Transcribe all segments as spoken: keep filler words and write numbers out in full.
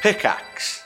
Pickaxe.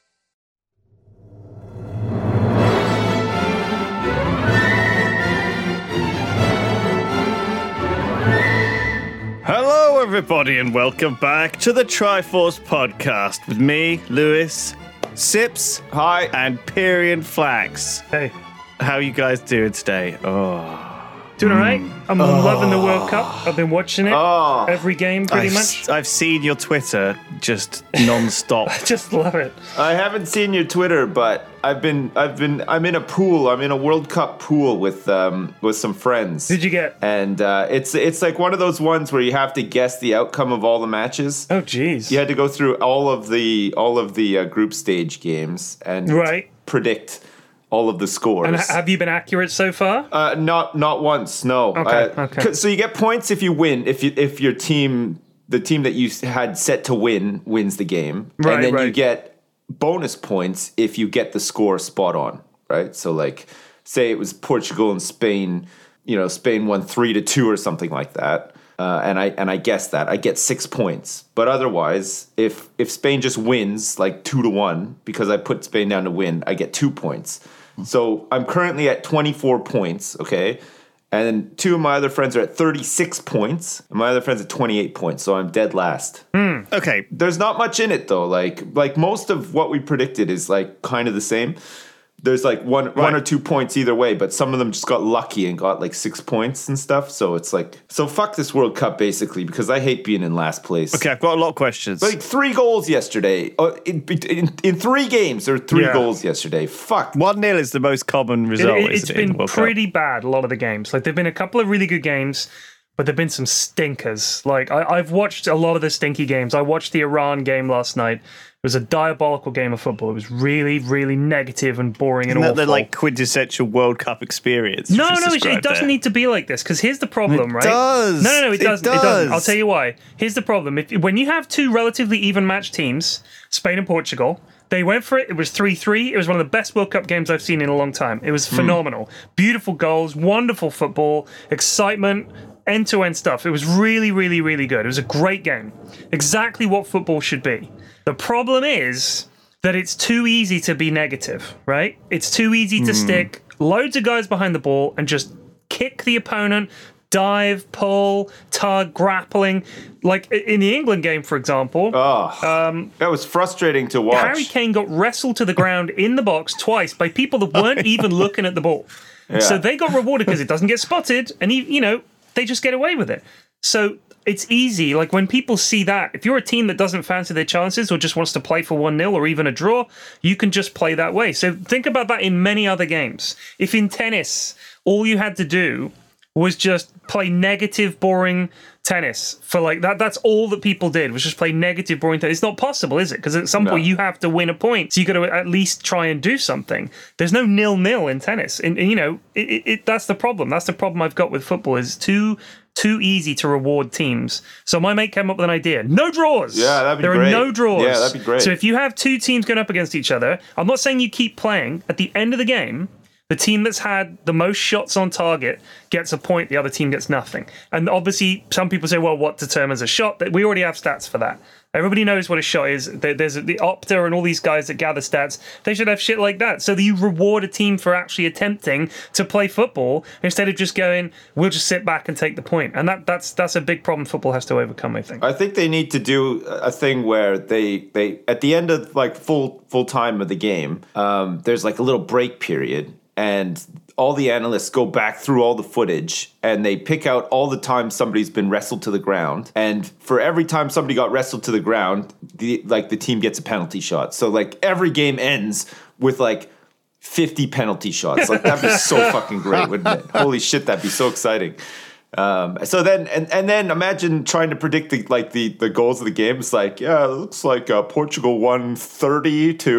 Hello, everybody, and welcome back to the Triforce podcast with me, Lewis, Sips, hi, and Pyrian Flax. Hey. How you guys doing today? Oh. Doing all right. I'm Oh. loving the World Cup. I've been watching it Oh. every game pretty I've, much. I've seen your Twitter just non-stop. I just love it. I haven't seen your Twitter, but I've been, I've been, I'm in a pool. I'm in a World Cup pool with, um, with some friends. Who'd you get? And uh, it's, it's like one of those ones where you have to guess the outcome of all the matches. Oh, jeez. You had to go through all of the, all of the uh, group stage games and Right. predict all of the scores. And ha- have you been accurate so far? Uh, not not once, no. Okay, Uh, okay. c- So you get points if you win. If you if your team, the team that you had set to win, wins the game, Right, and then you right. get bonus points if you get the score spot on. Right. So like, say it was Portugal and Spain. You know, Spain won three to two or something like that. Uh, and I and I guess that I get six points. But otherwise, if if Spain just wins like two to one because I put Spain down to win, I get two points. So I'm currently at twenty-four points, okay? And two of my other friends are at thirty-six points, and my other friends at twenty-eight points, so I'm dead last. Okay, There's not much in it though. Like like most of what we predicted is like kind of the same. There's like one one or two points either way, but some of them just got lucky and got like six points and stuff. So it's like, so fuck this World Cup basically, because I hate being in last place. okay, I've got a lot of questions. Like three goals yesterday. Uh, in, in, in three games, there were three Yeah. goals yesterday. Fuck. one nil is the most common It, result, it, isn't it's it, in the been World Cup? pretty bad, a lot of the games. Like, there have been a couple of really good games, but there have been some stinkers. Like, I, I've watched a lot of the stinky games. I watched the Iran game last night. It was a diabolical game of football. It was really, really negative and boring and Isn't that awful. the like quintessential World Cup experience? No, you just no, it, it described doesn't there? need to be like this, because here's the problem, It right? does. No, no, no, it It doesn't. It, does. doesn't. I'll tell you why. Here's the problem. If, when you have two relatively even matched teams, Spain and Portugal, they went for it. It was three three. It was one of the best World Cup games I've seen in a long time. It was phenomenal. Beautiful goals, wonderful football, excitement, end-to-end stuff. It was really, really, really good. It was a great game. Exactly what football should be. The problem is that it's too easy to be negative, right? It's too easy to stick loads of guys behind the ball and just kick the opponent, dive, pull, tug, grappling. Like in the England game, for example, Oh, that was frustrating to watch. Harry Kane got wrestled to the ground in the box twice by people that weren't even looking at the ball. So they got rewarded because it doesn't get spotted, and he, you know, they just get away with it. So it's easy. Like when people see that, if you're a team that doesn't fancy their chances or just wants to play for one nil or even a draw, you can just play that way. So think about that in many other games. If in tennis, all you had to do was just play negative, boring tennis for like that. That's all that people did, was just play negative, boring tennis. It's not possible, is it? Because at some No. point you have to win a point. So you got to at least try and do something. There's no nil-nil in tennis. And, and you know, it, it, it, that's the problem. That's the problem I've got with football, is too too easy to reward teams. So my mate came up with an idea. No draws. Yeah, that'd be there great. are no draws. Yeah, that'd be great. So if you have two teams going up against each other, I'm not saying you keep playing. At the end of the game, the team that's had the most shots on target gets a point, the other team gets nothing. And obviously, some people say, well, what determines a shot? We already have stats for that. Everybody knows what a shot is. There's the Opta and all these guys that gather stats. They should have shit like that. So that you reward a team for actually attempting to play football instead of just going, we'll just sit back and take the point. And that that's that's a big problem football has to overcome, I think. I think they need to do a thing where they they at the end of like full full time of the game, um, there's like a little break period, and all the analysts go back through all the footage and they pick out all the times somebody's been wrestled to the ground. And for every time somebody got wrestled to the ground, the like the team gets a penalty shot. So like every game ends with like fifty penalty shots. Like that'd be so fucking great, wouldn't it? Holy shit, that'd be so exciting. Um, so then, and, and then imagine trying to predict the like the, the goals of the game. It's like, yeah, it looks like uh, Portugal won thirty to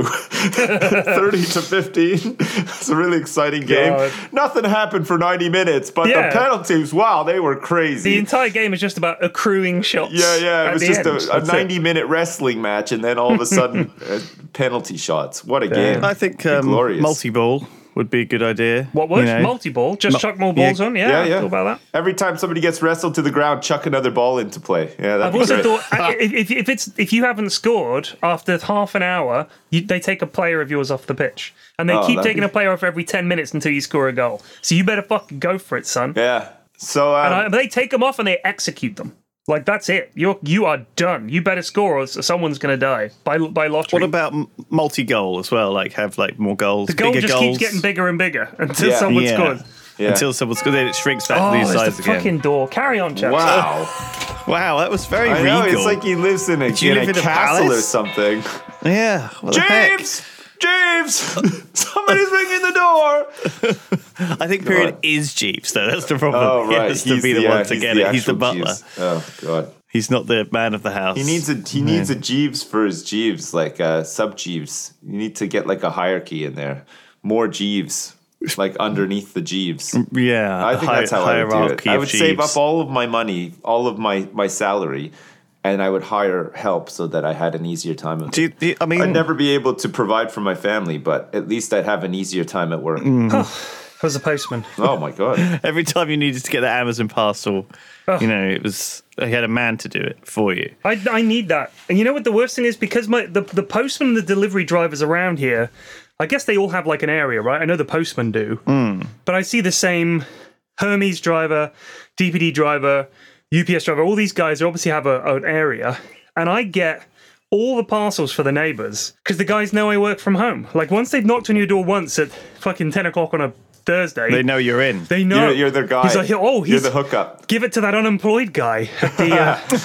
thirty to fifteen. It's a really exciting game. God. Nothing happened for ninety minutes, but Yeah. the penalties, wow, they were crazy. The entire game is just about accruing shots. yeah, yeah, it at was the just end. a, a That's it. ninety minute wrestling match, and then all of a sudden, uh, penalty shots. What a game! I think um, Glorious. multi-ball would be a good idea. What would? You know? Multi-ball? Just Mu- chuck more balls yeah. on? Yeah, Yeah, I yeah. thought about that. Every time somebody gets wrestled to the ground, chuck another ball into play. Yeah, that'd I've be also great. thought uh, if, if, if it's if you haven't scored after half an hour, you, they take a player of yours off the pitch, and they Oh, keep that'd taking be- a player off every ten minutes until you score a goal. So you better fucking go for it, son. Yeah. So um, And I, they take them off and they execute them. Like that's it. You're you are done. You better score, or someone's gonna die by by lottery. What about m- multi-goal as well? Like have like more goals, the goal bigger just goals. keeps getting bigger and bigger until Yeah. someone Yeah. scores. yeah. Until someone scores, then it shrinks back Oh, to the there's size the again. fucking door. Carry on, chaps. wow. Wow, that was very I regal. know. It's like he lives in a, you in live a in a castle or palace? something. Yeah. What the heck? James! James! Somebody's ringing the door! I think Period is Jeeves, though. That's the problem. Oh, right. He has to be the, one to he's get the it. He's the actual butler. Jeeves. Oh, God. He's not the man of the house. He needs a he needs a Jeeves for his Jeeves, like uh, sub Jeeves. You need to get like a hierarchy in there. More Jeeves, like underneath the Jeeves. Yeah. I think hi- that's how I would do it. hierarchy I of would save Jeeves. up all of my money, all of my, my salary, and I would hire help so that I had an easier time of it. Do you, do you- I mean, I'd never be able to provide for my family, but at least I'd have an easier time at work. Mm. I was a postman. Oh my God. every time you needed to get that Amazon parcel, you know, it was he had a man to do it for you. I, I need that. And you know what the worst thing is? Because my the, the postman and the delivery drivers around here, I guess they all have like an area, right? I know the postmen do. But I see the same Hermes driver, D P D driver, U P S driver, all these guys obviously have a, an area. And I get all the parcels for the neighbours because the guys know I work from home. Like once they've knocked on your door once at fucking ten o'clock on a Thursday, They know you're in. they know. You're, you're their guy. He's like, oh, he's, you're the hookup. give it to that unemployed guy at the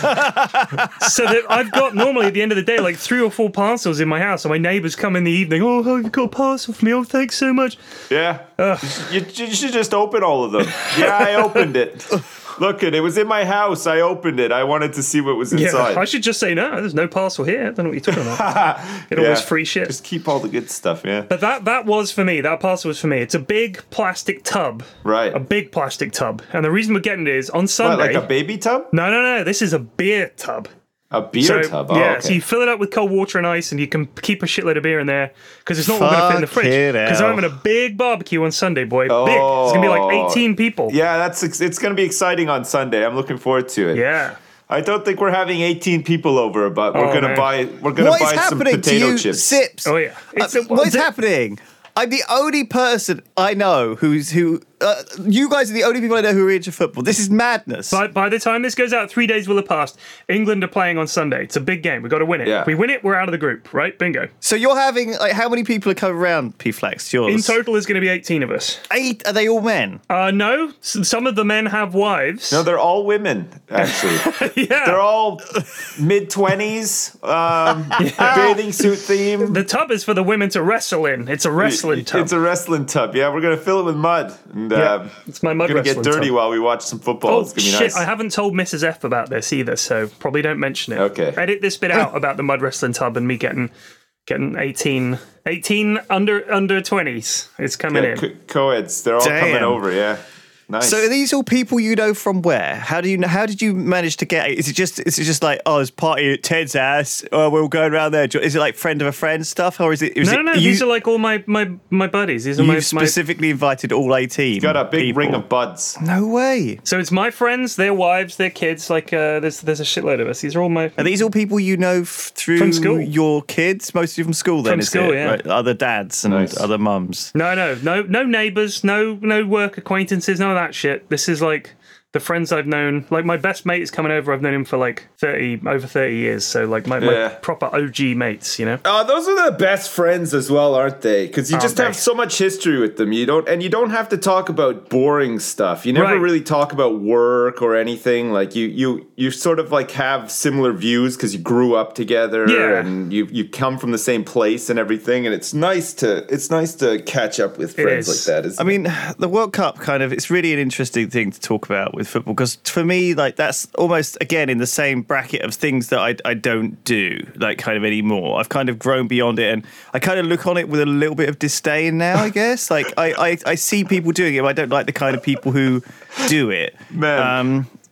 uh, so that I've got normally at the end of the day like three or four parcels in my house, and my neighbours come in the evening. Oh, you've got a parcel for me. Oh, thanks so much. Yeah. You, you should just open all of them. Yeah, I opened it. Look, it, it was in my house. I opened it. I wanted to see what was Yeah, inside. I should just say no. There's no parcel here. I don't know what you're talking about. Get all Yeah. this free shit. Just keep all the good stuff, yeah. But that that was for me. That parcel was for me. It's a big plastic tub. Right. A big plastic tub. And the reason we're getting it is on What, Sunday. like a baby tub? no, no, no. This is a beer tub. A beer So, tub? Oh, yeah, okay. so you fill it up with cold water and ice, and you can keep a shitload of beer in there because it's not all going to fit in the Fuck fridge. it Because I'm hell. having a big barbecue on Sunday, boy. Big. It's going to be like Oh. eighteen people. Yeah, that's ex- it's going to be exciting on Sunday. I'm looking forward to it. Yeah. I don't think we're having eighteen people over, but we're Oh, going to man. buy we're going to What is buy some happening to potato you, chips. Sips? Oh, yeah. Uh, It's- what is the- happening? I'm the only person I know who's who. Uh, you guys are the only people I know who are into football. This is madness. By, by the time this goes out, three days will have passed. England are playing on Sunday. It's a big game. We've got to win it. Yeah. If we win it, we're out of the group, right? Bingo. So you're having like how many people are coming around? P-Flex, yours. In total, there's going to be eighteen of us. Eight? Are they all men? Uh, no, s- some of the men have wives. No, they're all women, actually. yeah. They're all mid twenties, um, bathing suit theme. The tub is for the women to wrestle in. It's a wrestling tub. It's a wrestling tub. Yeah, we're gonna fill it with mud, and Yeah, uh, it's my mud we're gonna get wrestling dirty tub. while we watch some football. Oh, it's gonna be shit, nice. I haven't told Missus F about this either, so probably don't mention it. Okay. Edit this bit out about the mud wrestling tub and me getting getting eighteen, eighteen under under twenties. It's coming Yeah, in. co- co-eds, they're all coming Damn. over. Yeah, nice. So are these all people you know from where? How do you know, how did you manage to get? Is it just is it just like oh, it's party at Ted's house? Oh, we're all going around there. Is it like friend of a friend stuff, or is it? Is No, it no, you, these are like all my my, my buddies. These are you my, my specifically invited all eighteen. Got a big people. ring of buds. No way. So it's my friends, their wives, their kids. Like uh, there's there's a shitload of us. These are all my. Are these all people you know f- through From school. your kids? Mostly from school, then From is school, it? yeah. Right, other dads and Nice. other mums. No, no, no, no neighbours, no no work acquaintances, none of that shit. This is like the friends I've known. Like my best mate is coming over. I've known him for like thirty over thirty years. So like my, my Yeah. proper O G mates. You know. Oh, those are the best friends as well, aren't they? Because you Aren't just they? have so much history with them. You don't, and you don't have to talk about boring stuff. You never Right. really talk about work or anything. Like you, you, you sort of like have similar views because you grew up together Yeah. and you you come from the same place and everything. And it's nice to it's nice to catch up with It friends is. like that. Isn't I mean, the World Cup kind of, it's really an interesting thing to talk about with football because for me, like, that's almost, again, in the same bracket of things that I, I don't do, like, kind of anymore. I've kind of grown beyond it and I kind of look on it with a little bit of disdain now, I guess. Like, I, I, I see people doing it, but I don't like the kind of people who do it. Man. Um,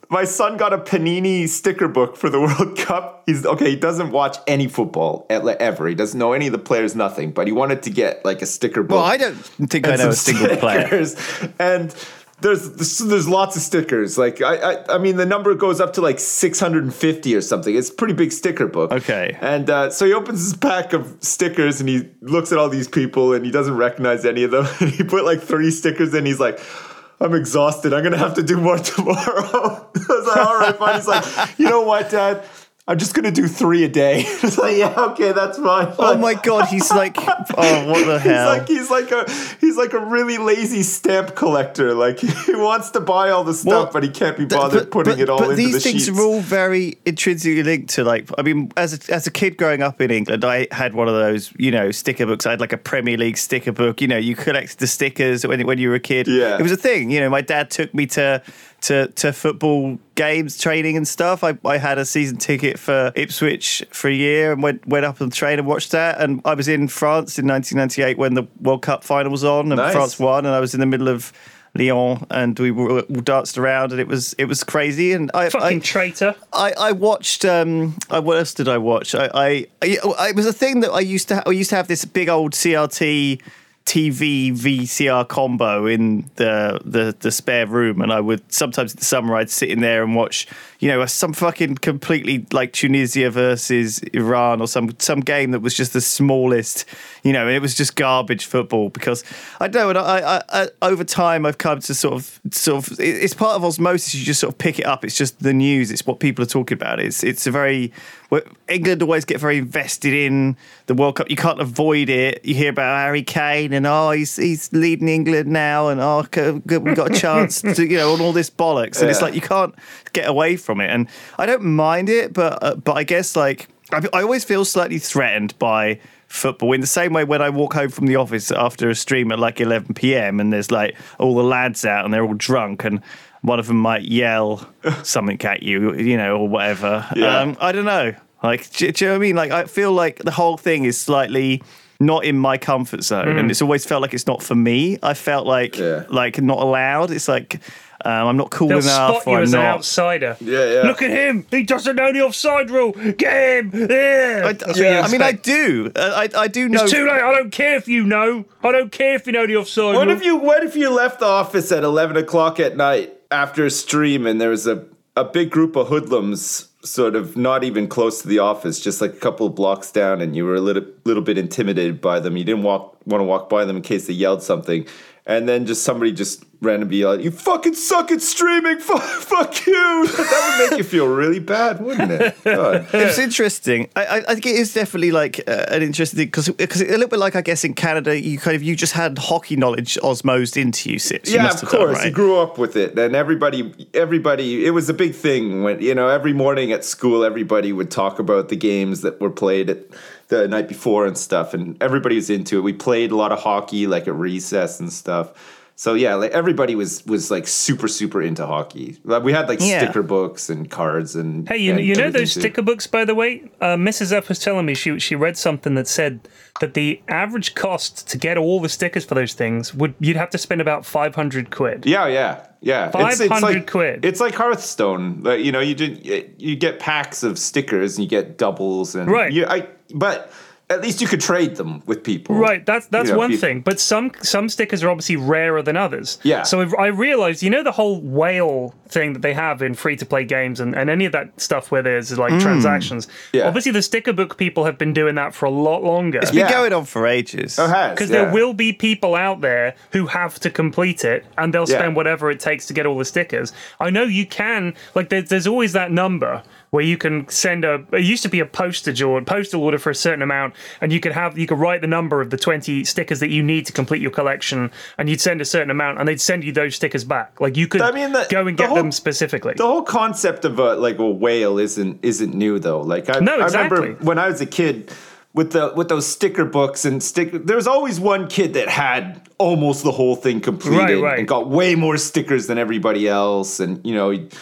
my son got a Panini sticker book for the World Cup. He's okay. He doesn't watch any football ever. He doesn't know any of the players, nothing. But he wanted to get like a sticker book. Well, I don't think I know a single player. And there's there's lots of stickers. Like I, I I mean, the number goes up to like six hundred fifty or something. It's a pretty big sticker book. Okay. And uh, so he opens his pack of stickers and he looks at all these people and he doesn't recognize any of them. And he put like three stickers in. He's like, I'm exhausted. I'm going to have to do more tomorrow. I was like, all right, fine. He's like, you know what, Dad? I'm just going to do three a day. It's like, yeah, okay, that's fine. Oh my God, he's like, oh, what the hell? He's like, he's like a, he's like a really lazy stamp collector. Like he wants to buy all the stuff, Well, but he can't be bothered but, putting but, it all but into these the things sheets. are all very intrinsically linked to, like, I mean, as a, as a kid growing up in England, I had one of those, you know, sticker books. I had like a Premier League sticker book. You know, you collected the stickers when when you were a kid. Yeah. It was a thing. You know, my dad took me to to to football games, training and stuff. I, I had a season ticket for Ipswich for a year and went went up on the train and watched that. And I was in France in nineteen ninety-eight when the World Cup final was on and Nice. France won. And I was in the middle of Lyon and we were, we danced around and it was it was crazy. And I Fucking I, traitor. I, I watched. Um, I, what else did I watch? I, I, I it was a thing that I used to. Ha- I used to have this big old C R T T V V C R combo in the, the the spare room, and I would sometimes in the summer I'd sit in there and watch, you know, some fucking completely like Tunisia versus Iran or some some game that was just the smallest, you know, and it was just garbage football because I don't know. And I, I, I over time I've come to sort of sort of it's part of osmosis. You just sort of pick it up. It's just the news. It's what people are talking about. It's it's a very England always get very invested in the World Cup. You can't avoid it. You hear about Harry Kane and oh he's he's leading England now and oh we've got a chance to, you know, and all this bollocks. And yeah. It's like you can't get away from it. And I don't mind it, but uh, but I guess like I, I always feel slightly threatened by football in the same way when I walk home from the office after a stream at like eleven p.m. and there's like all the lads out and they're all drunk and one of them might yell something at you, you know, or whatever. Yeah. Um, I don't know. Like, do, do you know what I mean? Like, I feel like the whole thing is slightly not in my comfort zone, mm. and it's always felt like it's not for me. I felt like yeah. like not allowed. It's like um, I'm not cool They'll enough. spot you or I'm as not. an outsider. Yeah, yeah. Look at him. He doesn't know the offside rule. Get him. Yeah. I, That's yeah. what I mean, I do. I I do know. It's too late. I don't care if you know. I don't care if you know the offside What rule. if you What if you left the office at eleven o'clock at night after a stream and there was a a big group of hoodlums? Sort of not even close to the office, just like a couple of blocks down, and you were a little little bit intimidated by them. You didn't walk want to walk by them in case they yelled something, and then just somebody just randomly yelled, "You fucking suck at streaming! Fuck, fuck you!" That would make you feel really bad, wouldn't it? God. It's interesting. I, I, I think it is definitely like uh, an interesting thing because because a little bit like I guess in Canada, you kind of you just had hockey knowledge osmosed into you. Sips. You Yeah, must of have course. done, right? You grew up with it, and everybody, everybody. It was a big thing when you know every morning at school, everybody would talk about the games that were played at the night before and stuff, and everybody was into it. We played a lot of hockey, like at recess and stuff. So yeah, like everybody was was like super super into hockey. Like we had like Yeah. sticker books and cards and Hey, you, and you know everything those too. sticker books, by the way? Uh, Missus F was telling me she she read something that said that the average cost to get all the stickers for those things would you'd have to spend about five hundred quid. Yeah, yeah, yeah. five hundred like, quid. It's like Hearthstone. Like, you know, you did you get packs of stickers and you get doubles and Right. You, I but at least you could trade them with people. Right, that's that's You know, one if you- thing. But some some stickers are obviously rarer than others. Yeah. So I realized, you know, the whole whale thing that they have in free to play games and, and any of that stuff where there's like transactions. Yeah. Obviously, the sticker book people have been doing that for a lot longer. It's been Yeah. going on for ages. Oh, it has, Because yeah. there will be people out there who have to complete it, and they'll Yeah. spend whatever it takes to get all the stickers. I know you can, like, there's, there's always that number where you can send a. It used to be a postage or postal order for a certain amount, and you could have you could write the number of the twenty stickers that you need to complete your collection, and you'd send a certain amount, and they'd send you those stickers back. Like you could I mean, the- go and the get whole- them specifically. The whole concept of a like a whale isn't isn't new though. Like I, No, I exactly. remember when I was a kid with the with those sticker books and stick. There was always one kid that had almost the whole thing completed Right, right. and got way more stickers than everybody else, and you know. He,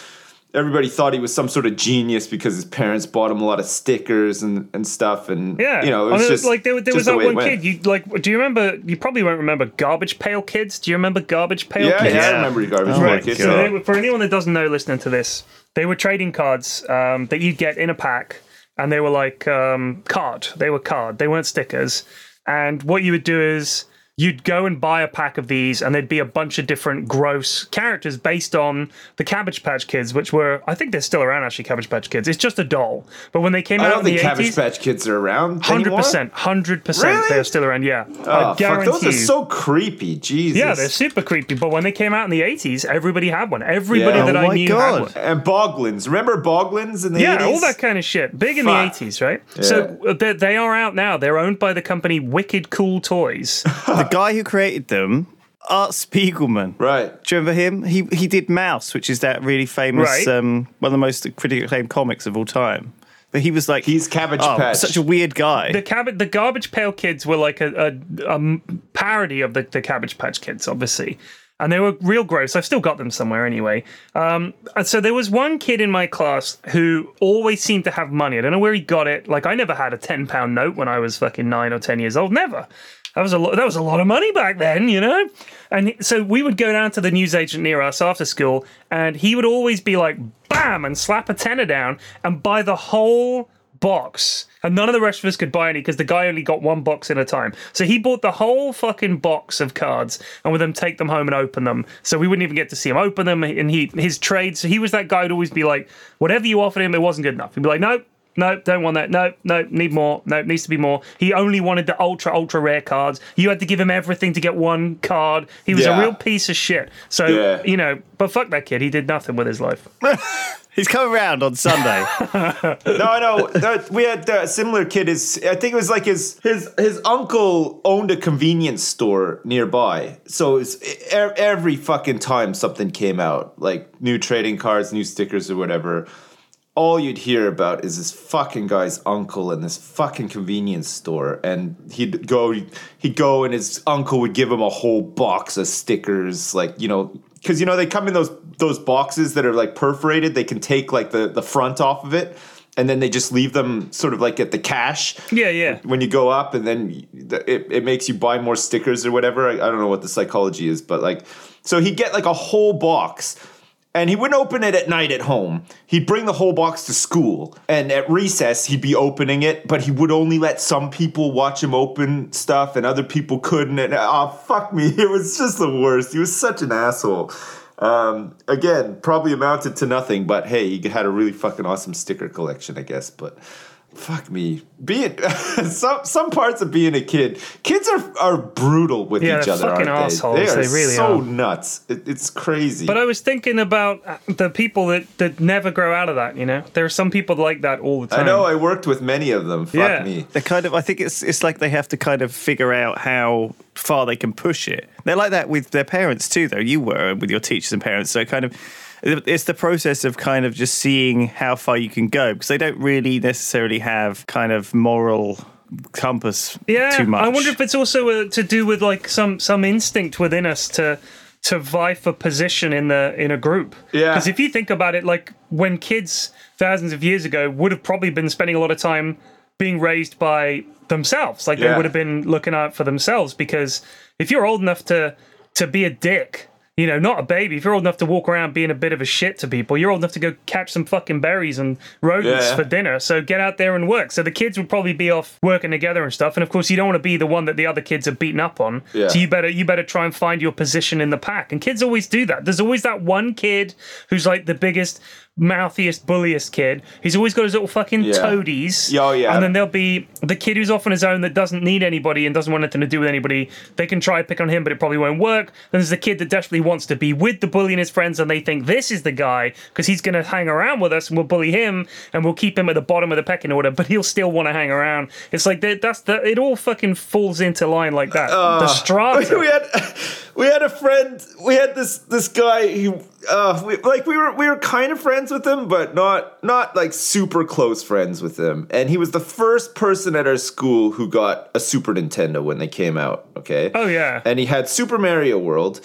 everybody thought he was some sort of genius because his parents bought him a lot of stickers and, and stuff. And, yeah. you know, it was I mean, just like there, there was just that the way one it kid. You like? Do you remember? You probably won't remember Garbage Pail Kids. Do you remember Garbage Pail Yeah, Kids? yeah, I Yeah. remember you Garbage Oh Pail my Kids. God. So they were, for anyone that doesn't know listening to this, they were trading cards um, that you'd get in a pack, and they were like um, card. They were card. They weren't stickers. And what you would do is you'd go and buy a pack of these, and there'd be a bunch of different gross characters based on the Cabbage Patch Kids, which were, I think they're still around actually, Cabbage Patch Kids. It's just a doll. But when they came I out don't in think the Cabbage eighties, Patch Kids are around one hundred anymore. percent, one hundred percent Really? they're still around, yeah. Oh, I fuck, guarantee those are you. so creepy. Jesus. Yeah, they're super creepy. But when they came out in the eighties, everybody had one. Everybody Yeah. that Oh I my knew God. had one. And Boglins. Remember Boglins in the Yeah, eighties? all that kind of shit. Big in the Fuck. eighties, right? So uh, they, they are out now. They're owned by the company Wicked Cool Toys. The guy who created them, Art Spiegelman. Right. Do you remember him? He he did Mouse, which is that really famous, Right. um, one of the most critically acclaimed comics of all time. But he was like, He's Cabbage oh, Patch. such a weird guy. The cabbage, the Garbage Pail Kids were like a, a, a m- parody of the, the Cabbage Patch Kids, obviously. And they were real gross. I've still got them somewhere anyway. Um, and so there was one kid in my class who always seemed to have money. I don't know where he got it. Like, I never had a ten pound note when I was fucking nine or ten years old. Never. That was a lot. That was a lot of money back then, you know. And so we would go down to the newsagent near us after school, and he would always be like, "Bam!" and slap a tenner down and buy the whole box. And none of the rest of us could buy any because the guy only got one box at a time. So he bought the whole fucking box of cards and would then take them home and open them. So we wouldn't even get to see him open them. And he his trades. So he was that guy who'd always be like, whatever you offered him, it wasn't good enough. He'd be like, nope. No, don't want that. No, no, need more. No, needs to be more. He only wanted the ultra, ultra rare cards. You had to give him everything to get one card. He was Yeah. a real piece of shit. So, Yeah. you know, but fuck that kid. He did nothing with his life. He's coming around on Sunday. No, I know. That- we had a similar kid. His, I think it was like his his his uncle owned a convenience store nearby. So it's e- every fucking time something came out, like new trading cards, new stickers, or whatever, all you'd hear about is this fucking guy's uncle in this fucking convenience store, and he'd go, he'd go, and his uncle would give him a whole box of stickers, like, you know, because you know they come in those those boxes that are like perforated. They can take like the the front off of it, and then they just leave them sort of like at the cash. Yeah, yeah. When you go up, and then it it makes you buy more stickers or whatever. I, I don't know what the psychology is, but like, so he'd get like a whole box. And he wouldn't open it at night at home. He'd bring the whole box to school. And at recess, he'd be opening it, but he would only let some people watch him open stuff and other people couldn't. And oh, fuck me. It was just the worst. He was such an asshole. Um, again, probably amounted to nothing, but hey, he had a really fucking awesome sticker collection, I guess. But fuck me. Being some some parts of being a kid, kids are are brutal with Yeah, each they're other, fucking aren't assholes. they? They are They really so are. nuts. It, it's crazy. But I was thinking about the people that, that never grow out of that, you know? There are some people like that all the time. I know I worked with many of them. Fuck Yeah. me. They're kind of, I think it's it's like they have to kind of figure out how far they can push it. They're like that with their parents too, though. You were with your teachers and parents. So kind of, it's the process of kind of just seeing how far you can go because they don't really necessarily have kind of moral compass Yeah, too much. I wonder if it's also uh, to do with like some some instinct within us to to vie for position in the in a group. Yeah. Because if you think about it, like when kids thousands of years ago would have probably been spending a lot of time being raised by themselves, like they Yeah. would have been looking out for themselves. Because if you're old enough to to be a dick. You know, not a baby. If you're old enough to walk around being a bit of a shit to people, you're old enough to go catch some fucking berries and rodents Yeah. for dinner. So get out there and work. So the kids would probably be off working together and stuff. And of course, you don't want to be the one that the other kids are beaten up on. Yeah. So you better you better try and find your position in the pack. And kids always do that. There's always that one kid who's like the biggest, mouthiest, bulliest kid. He's always got his little fucking Yeah. toadies. Oh, yeah. And then there'll be the kid who's off on his own that doesn't need anybody and doesn't want anything to do with anybody. They can try to pick on him, but it probably won't work. Then there's the kid that desperately wants to be with the bully and his friends, and they think this is the guy because he's going to hang around with us and we'll bully him and we'll keep him at the bottom of the pecking order, but he'll still want to hang around. It's like that, that's the, it all fucking falls into line like that. the strata. we had we had a friend. We had this this guy. He uh, we, like we were we were kind of friends with him, but not not like super close friends with him. And he was the first person at our school who got a Super Nintendo when they came out. Okay. Oh, yeah. And he had Super Mario World.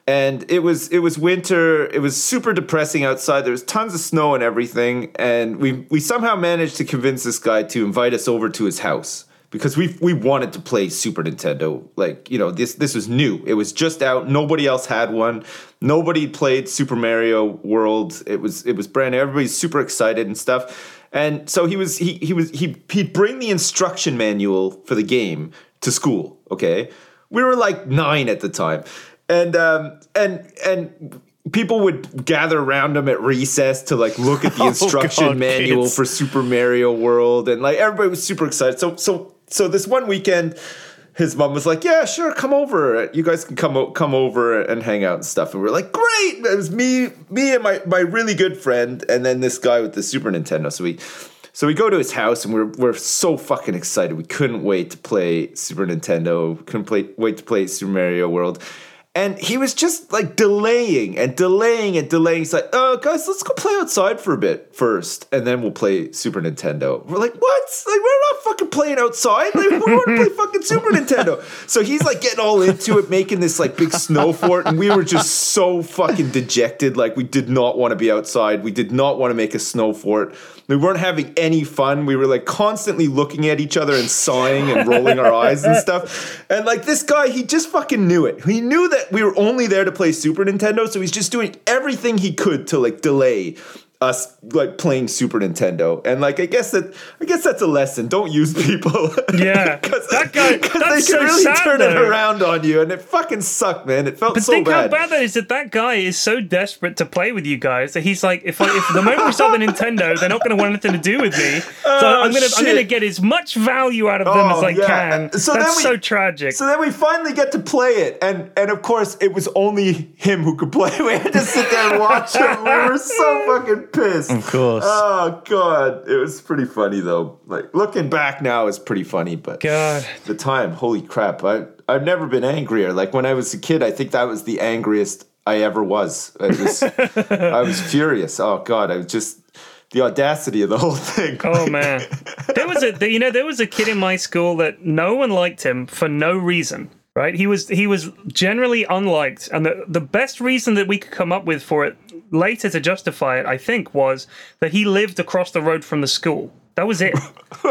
And it was it was winter. It was super depressing outside. There was tons of snow and everything. And we we somehow managed to convince this guy to invite us over to his house because we we wanted to play Super Nintendo. Like, you know, this this was new. It was just out. Nobody else had one. Nobody played Super Mario World. It was it was brand new. Everybody's super excited and stuff. And so he was he he was he he'd bring the instruction manual for the game to school. Okay, we were like nine at the time. And um and and people would gather around him at recess to like look at the instruction oh God, manual kids. for Super Mario World, and like everybody was super excited. So so so this one weekend, his mom was like, "Yeah, sure, come over. You guys can come o- come over and hang out and stuff." And we we're like, "Great!" It was me me and my my really good friend, and then this guy with the Super Nintendo. So we. So we go to his house and we're we're so fucking excited. We couldn't wait to play Super Nintendo. Couldn't play, wait to play Super Mario World. And he was just like delaying and delaying and delaying. He's like, "Oh, guys, let's go play outside for a bit first, and then we'll play Super Nintendo." We're like, "What? Like, we're not fucking playing outside. Like, we want to play fucking Super Nintendo." So he's like getting all into it, making this like big snow fort, and we were just so fucking dejected. Like, we did not want to be outside. We did not want to make a snow fort. We weren't having any fun. We were like constantly looking at each other and sighing and rolling our eyes and stuff. And like this guy, he just fucking knew it. He knew that we were only there to play Super Nintendo, so he's just doing everything he could to like delay us like playing Super Nintendo. And like I guess that I guess that's a lesson. Don't use people. Yeah. that guy Because that's they so can really sad, turn though. it around on you, and it fucking sucked, man. It felt But so think bad. how bad that is that that guy is so desperate to play with you guys that he's like, if I, if the moment we start the Nintendo, they're not going to want anything to do with me. So Oh, I'm gonna I'm shit. gonna get as much value out of them Oh, as I yeah. can. So That's then we- so tragic. So then we finally get to play it, and and of course it was only him who could play. We had to sit there and watch him. We were so fucking pissed. Of course. Oh god, it was pretty funny though. Like looking back now is pretty funny, but God. the time, holy crap! I I've never been angrier. Like when I was a kid, I think that was the angriest I ever was. It was I was furious. Oh god, I was just. The audacity of the whole thing. Oh man, there was a you know there was a kid in my school that no one liked him for no reason. Right? He was he was generally unliked, and the the best reason that we could come up with for it later to justify it, I think, was that he lived across the road from the school. That was it.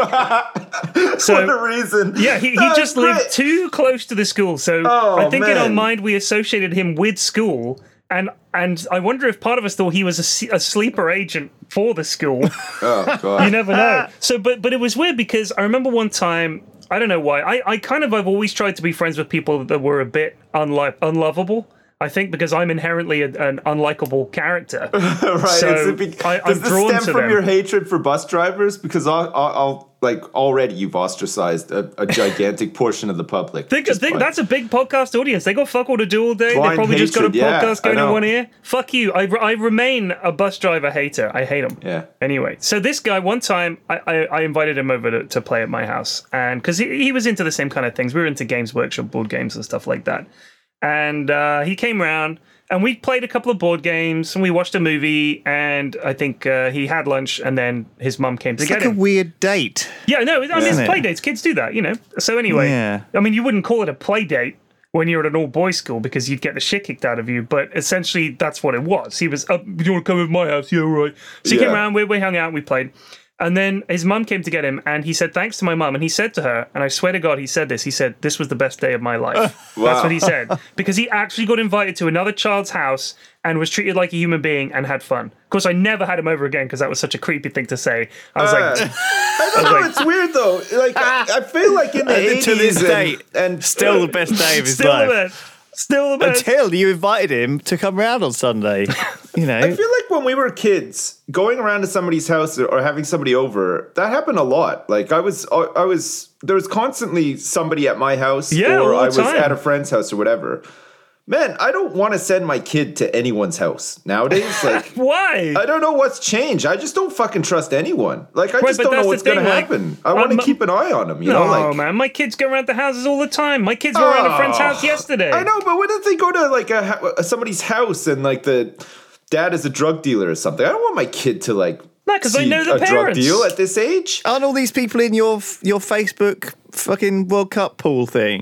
So what a reason. yeah, he, he That's just great. lived too close to the school. So Oh, I think in our man. mind we associated him with school. And and I wonder if part of us thought he was a, se- a sleeper agent for the school. Oh god. You never know. So, but but it was weird because I remember one time, I don't know why, I, I kind of, I've always tried to be friends with people that were a bit unli- unlovable. I think because I'm inherently a, an unlikable character. Right. So Is it be- I- does I'm this drawn stem to from them. your hatred for bus drivers? Because I'll, I'll, I'll like already you've ostracized a, a gigantic portion of the public. Think, just think by- that's a big podcast audience. They got fuck all to do all day. Blind they probably just got a hatred, yeah, podcast I going in know. one ear. Fuck you. I, I remain a bus driver hater. I hate them. Yeah. Anyway, so this guy, one time, I, I, I invited him over to, to play at my house. And because he, he was into the same kind of things. We were into Games Workshop board games and stuff like that. And uh, he came around. And we played a couple of board games, and we watched a movie, and I think uh, he had lunch, and then his mum came to It's get like a him. weird date. Yeah, no, I mean, it's Isn't it? play dates. Kids do that, you know. So anyway, Yeah. I mean, you wouldn't call it a play date when you're at an all-boys school because you'd get the shit kicked out of you, but essentially that's what it was. He was, uh, you want to come with my house? Yeah, all right. So he Yeah. came around, we, we hung out, and we played. And then his mum came to get him, and he said, thanks to my mum. And he said to her, and I swear to God, he said this, he said, this was the best day of my life. That's Wow. what he said. Because he actually got invited to another child's house and was treated like a human being and had fun. Of course, I never had him over again because that was such a creepy thing to say. I was Uh, like, I don't know. It's weird though. Like I, I feel like in the And eighties to this and, day, and Still the best day of his still life. the best. Still the best. Until you invited him to come round on Sunday. You know. I feel like when we were kids, going around to somebody's house or having somebody over, that happened a lot. Like I was, I was, there was constantly somebody at my house, Yeah, or all the I was time. at a friend's house or whatever. Man, I don't want to send my kid to anyone's house nowadays. Like, Why? I don't know what's changed. I just don't fucking trust anyone. Like, I Right, just but don't know that's the what's going to thing, like, happen. I want I'm- to keep an eye on them. You no, know, like, man, my kids go around the houses all the time. My kids were around a friend's Oh, house yesterday. I know, but what if they go to like a hou- somebody's house and like the dad is a drug dealer or something? I don't want my kid to like No, 'cause I see know the a drug parents. deal at this age. Aren't all these people in your your Facebook fucking World Cup pool thing? No,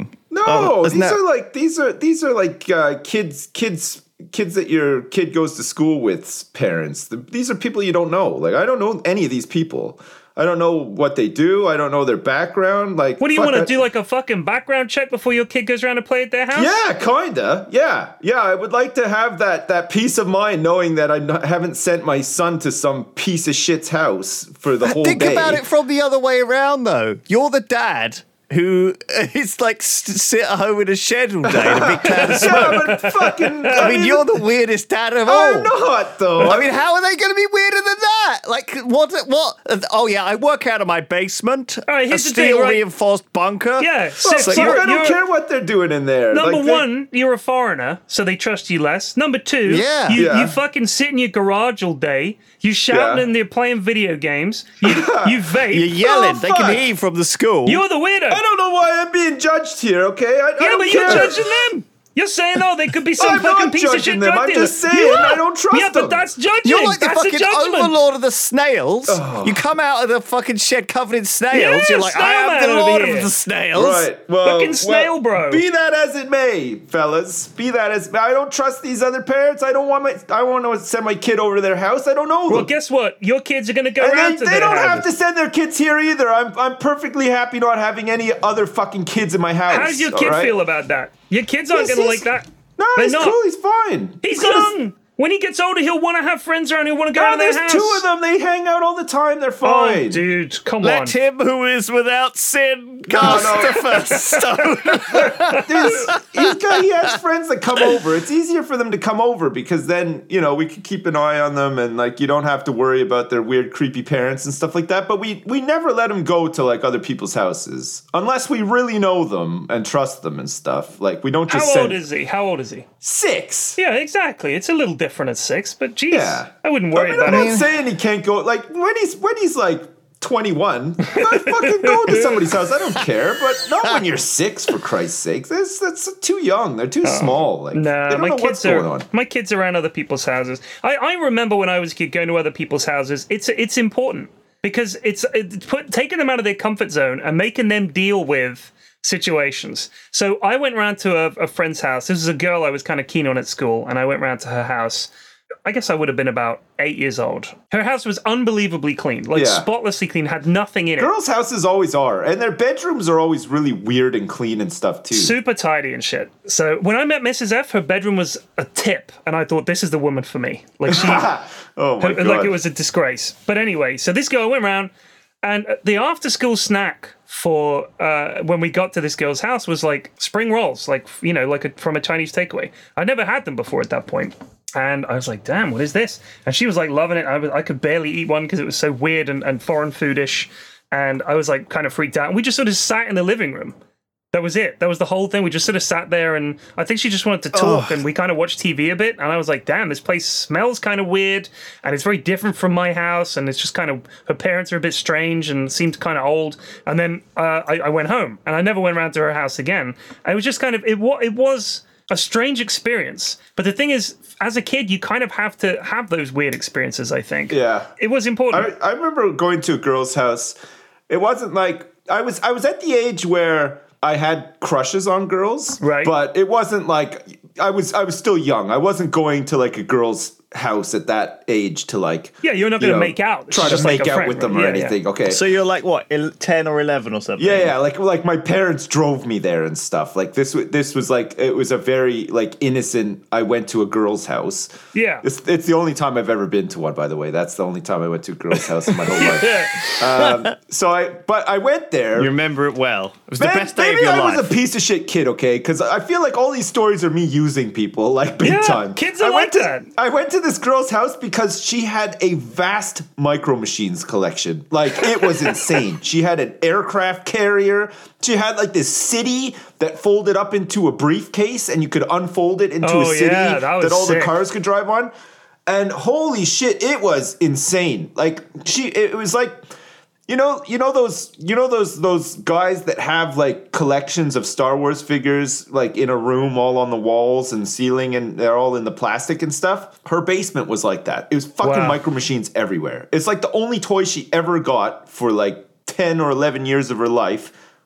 No, isn't these that- are like these are these are like uh, kids kids kids that your kid goes to school with parents. The, these are people you don't know. Like I don't know any of these people. I don't know what they do. I don't know their background. Like, What do you fuck, want to I- do, like a fucking background check before your kid goes around to play at their house? Yeah, kinda. Yeah, yeah. I would like to have that that peace of mind knowing that I n- haven't sent my son to some piece of shit's house for the whole Think day. about it from the other way around, though. You're the dad who is like st- sit at home in a shed all day in a big cloud of smoke. Yeah, but fucking. I mean, you're the weirdest dad of all. I'm not though. I mean, how are they going to be weirder than that? Like, what? What? Oh, yeah, I work out of my basement. All right, a here's the thing, steel right? reinforced bunker. Yeah, Well, so so you're- I don't you're- care what they're doing in there. Number Like, they- one, you're a foreigner, so they trust you less. Number two, Yeah. you, Yeah. you fucking sit in your garage all day. You shouting Yeah. and they're playing video games. You, you vape. You're yelling. Oh, they can fuck. hear you from the school. You're the weirdo. I don't know why I'm being judged here. Okay, I, I yeah, don't but care. you're judging them. You're saying, oh, they could be some I'm fucking not piece of judging shit them. drug I'm dealer. just saying You are. I don't trust Yeah, but them. that's judging. You're like the that's a fucking judgment. overlord of the snails. You come out of the fucking shed covered in snails. Yeah, You're like, I snail am the man over lord here. of the snails. Right. Well, Fucking snail well, bro. Be that as it may, fellas. Be that as I don't trust these other parents. I don't want my. I want to send my kid over to their house. I don't know Well, them. guess what? Your kids are going to go And around they, to they their don't have to houses. send their kids here either. I'm I'm perfectly happy not having any other fucking kids in my house. How does your all kid right? feel about that? Your kids aren't He's- going to like he's- that. No, They're he's not. cool. He's fine. He's got young. When he gets older, he'll want to have friends around who want to go No, to their there's house. two of them. They hang out all the time. They're Oh, fine. dude, come on. Let him who is without sin cast no. the first stone. There's- he's got, he has friends that come over. It's easier for them to come over because then, you know, we can keep an eye on them and, like, you don't have to worry about their weird, creepy parents and stuff like that. But we, we never let them go to, like, other people's houses unless we really know them and trust them and stuff. Like, we don't How just old send is he? How old is he? six. Yeah, exactly. It's a little different at six, but geez, Yeah. I wouldn't I worry mean, about I'm it. not saying he can't go. Like, when he's, when he's like, twenty-one, I fucking go to somebody's house. I don't care, but not when you're six. For Christ's sake, that's that's too young. They're too small. Like, they Nah, don't my know kids what's going are on. my kids are around other people's houses. I, I remember when I was a kid going to other people's houses. It's it's important because it's, it's put taking them out of their comfort zone and making them deal with situations. So I went round to a, a friend's house. This was a girl I was kind of keen on at school, and I went round to her house. I guess I would have been about eight years old. Her house was unbelievably clean, like Yeah. spotlessly clean, had nothing in it. Girls' houses always are, and their bedrooms are always really weird and clean and stuff too. Super tidy and shit. So when I met Missus F, her bedroom was a tip, and I thought, this is the woman for me. Like she, oh my god! like it was a disgrace. But anyway, so this girl went round, and the after-school snack for uh, when we got to this girl's house was like spring rolls, like you know, like a, from a Chinese takeaway. I'd never had them before at that point. And I was like, damn, what is this? And she was like loving it. I, was, I could barely eat one because it was so weird and, and foreign foodish. And I was like kind of freaked out. And we just sort of sat in the living room. That was it. That was the whole thing. We just sort of sat there and I think she just wanted to talk and we kind of watched T V a bit. And I was like, damn, this place smells kind of weird and it's very different from my house. And it's just kind of, her parents are a bit strange and seemed kind of old. And then uh, I, I went home and I never went around to her house again. It was just kind of, it, it was a strange experience. But the thing is, as a kid, you kind of have to have those weird experiences, I think. Yeah. It was important. I, I remember going to a girl's house. It wasn't like I was. I was at the age where I had crushes on girls, Right. But it wasn't like I was. I was still young. I wasn't going to like a girl's house at that age to like. Yeah, you're not you gonna know, make out. It's Try to just like make a out friend, with them right? or Yeah, yeah. anything. Okay. So you're like, what, el- ten or eleven or something? Yeah, yeah, like like my parents drove me there and stuff. Like this, wa- this was like it was a very like innocent. I went to a girl's house. Yeah. It's, it's the only time I've ever been to one, by the way. That's the only time I went to a girl's house in my whole life. Um, so I, but I went there. You remember it well. It was the Man, best day maybe of your I life. was a piece of shit kid, okay? Because I feel like all these stories are me using people like big Yeah, time. kids are I like went to, that. I went to this girl's house because she had a vast micro machines collection. Like it was insane. She had an aircraft carrier. She had like this city that folded up into a briefcase, and you could unfold it into Oh, a city yeah, that was all sick. the cars could drive on. And holy shit, it was insane. Like she, it was like. You know, you know those, you know those those guys that have like collections of Star Wars figures, like in a room, all on the walls and ceiling, and they're all in the plastic and stuff. Her basement was like that. It was fucking Wow. micro machines everywhere. It's like the only toy she ever got for like ten or eleven years of her life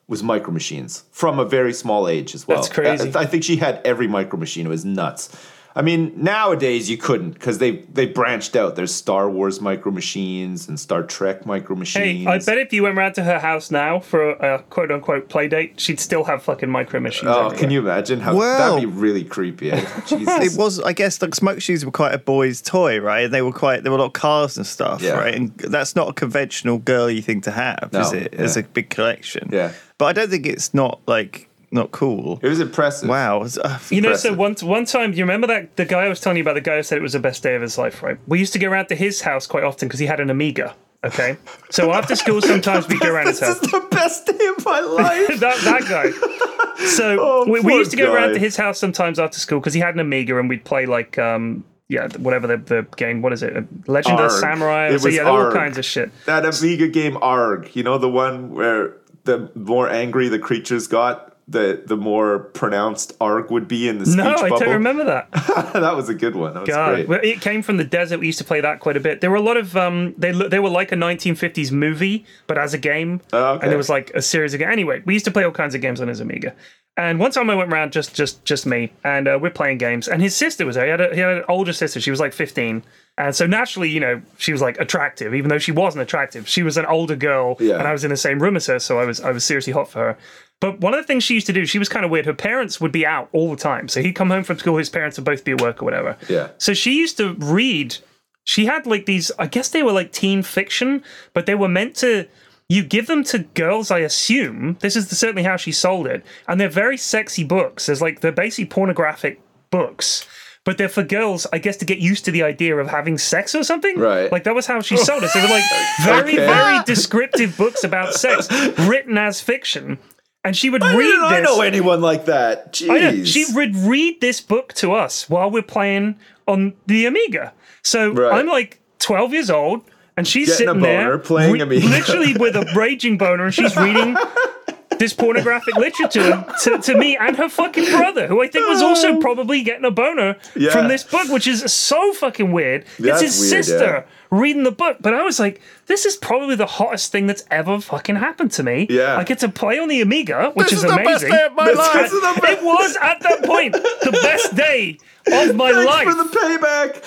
was Micro Machines from a very small age as well. That's crazy. I, I think she had every Micro Machine. It was nuts. I mean, nowadays you couldn't because they they branched out. There's Star Wars Micro Machines and Star Trek Micro Machines. Hey, I bet if you went round to her house now for a quote unquote play date, she'd still have fucking Micro Machines. Oh, everywhere. can you imagine how Well- that'd be really creepy? Eh? Jesus. It was, I guess, like smoke shoes were quite a boy's toy, right? And they were quite, there were a lot of cars and stuff, Yeah. right? And that's not a conventional girly thing to have, is No, it? As yeah. a big collection. Yeah. But I don't think it's not like not cool. It was impressive. Wow. It's, uh, You know, so Impressive. one one time, you remember that the guy I was telling you about, the guy who said it was the best day of his life, right? We used to go around to his house quite often because he had an Amiga. Okay, so after school, sometimes we go around his This house. is the best day of my life. that that guy. So Oh, we, we poor used to go around guy. to his house sometimes after school because he had an Amiga, and we'd play like um yeah whatever the, the game. What is it? Legend of the Arg. Samurai. It So was yeah, there were all Arg. kinds of shit. That Amiga game Arg, you know, the one where the more angry the creatures got, the the more pronounced Arg would be in the speech No, I bubble. don't remember that. That was a good one. That was God, great. well, it came from the desert. We used to play that quite a bit. There were a lot of um, they lo- they were like a nineteen fifties movie, but as a game. Oh, okay. And it was like a series of games. Anyway, we used to play all kinds of games on his Amiga. And one time I went around just just just me, and uh, we're playing games. And his sister was there. He had, a, he had an older sister. She was like fifteen. And so naturally, you know, she was like attractive, even though she wasn't attractive. She was an older girl, Yeah. and I was in the same room as her, so I was I was seriously hot for her. But one of the things she used to do, she was kind of weird. Her parents would be out all the time. So he'd come home from school, his parents would both be at work or whatever. Yeah. So she used to read, she had like these, I guess they were like teen fiction, but they were meant to, you give them to girls, I assume. This is certainly how she sold it. And they're very sexy books. There's like, they're basically pornographic books. But they're for girls, I guess, to get used to the idea of having sex or something. Right. Like, that was how she sold it. They were like very, Okay. very descriptive books about sex, written as fiction. And she would Why read didn't this. I know anyone like that? Jeez. I know. She would read this book to us while we're playing on the Amiga. So Right. I'm like twelve years old, and she's Getting a sitting there boner, playing Amiga. literally with a raging boner, and she's reading this pornographic literature to, to me and her fucking brother, who I think was also probably getting a boner Yeah. from this book, which is so fucking weird. That's it's his weird, sister reading the book. But I was like, this is probably the hottest thing that's ever fucking happened to me. Yeah. I get to play on the Amiga, which This is is the best amazing. day of my This life. is the best- It was at that point the best day of my Thanks life. for the payback.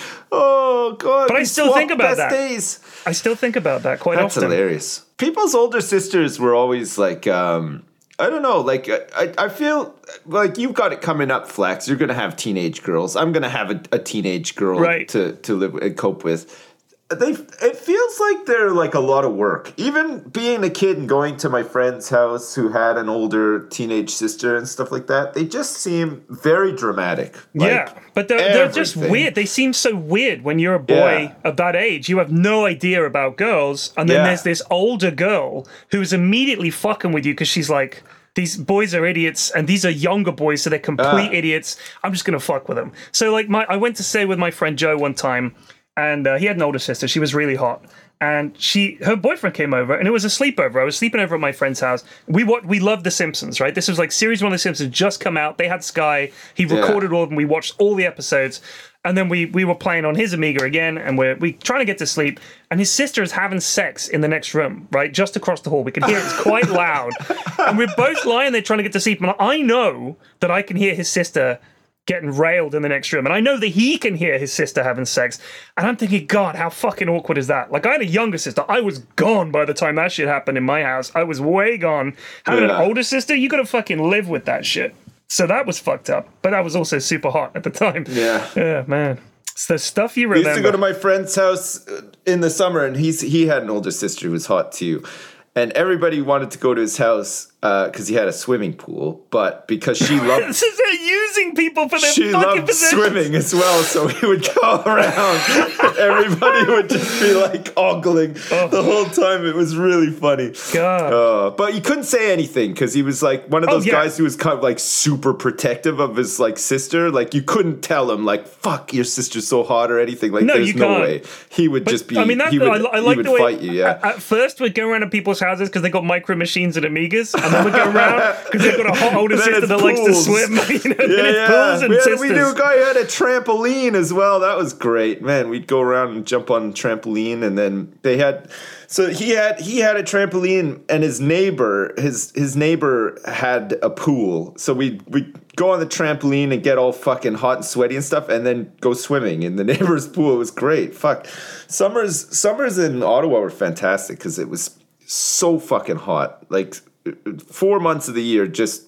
Oh god! But I we still swapped think about best that. Days. I still think about that quite That's often. hilarious. People's older sisters were always like, um, I don't know, like I, I feel like you've got it coming up, Flex. You're gonna have teenage girls. I'm gonna have a, a teenage girl Right. to to live and cope with. They, it feels like they're like a lot of work. Even being a kid and going to my friend's house who had an older teenage sister and stuff like that, they just seem very dramatic. Like, Yeah, but they're, they're just everything. weird. They seem so weird when you're a boy Yeah. of that age. You have no idea about girls, and then Yeah. there's this older girl who's immediately fucking with you because she's like, these boys are idiots, and these are younger boys, so they're complete Ah. idiots. I'm just gonna fuck with them. So like, my I went to stay with my friend Joe one time, and uh, he had an older sister. She was really hot. And she, her boyfriend came over, and it was a sleepover. I was sleeping over at my friend's house. We what we loved The Simpsons, right? This was like series one of The Simpsons just come out. They had Sky. He recorded all of them. We watched all the episodes, and then we we were playing on his Amiga again, and we're we trying to get to sleep. And his sister is having sex in the next room, right, just across the hall. We can hear it. It's quite loud, and we're both lying there trying to get to sleep. And I know that I can hear his sister getting railed in the next room. And I know that he can hear his sister having sex. And I'm thinking, God, how fucking awkward is that? Like, I had a younger sister. I was gone by the time that shit happened in my house. I was way gone. Having Yeah. an older sister, you gotta fucking live with that shit. So that was fucked up. But that was also super hot at the time. Yeah. Yeah, man. It's the stuff you I remember. used to go to my friend's house uh, in the summer, and he's he had an older sister who was hot too. And everybody wanted to go to his house because he had a swimming pool, but because she loved This is they're using people for their she fucking loved possessions. swimming as well, so he would go around. Everybody would just be like ogling the whole time. It was really funny. God. Uh, but you couldn't say anything because he was like one of Oh, those yeah. guys who was kind of like super protective of his like sister. Like you couldn't tell him like "fuck, your sister's so hot" or anything. Like No, there's you no can't. way he would just be. I mean, that, he would, I, I he like would the way fight you. Yeah. At, at first, we'd go around to people's houses because they got micro machines and Amigas, and and then we go around because they've got a hot older Then sister it's that likes to pools. swim. You know, Yeah, then it's yeah. pools and we, had, sisters. we knew a guy who had a trampoline as well. That was great, man. We'd go around and jump on trampoline, and then they had. So he had he had a trampoline, and his neighbor his his neighbor had a pool. So we we go on the trampoline and get all fucking hot and sweaty and stuff, and then go swimming in the neighbor's pool. It was great. Fuck, summers summers in Ottawa were fantastic because it was so fucking hot. Like four months of the year, just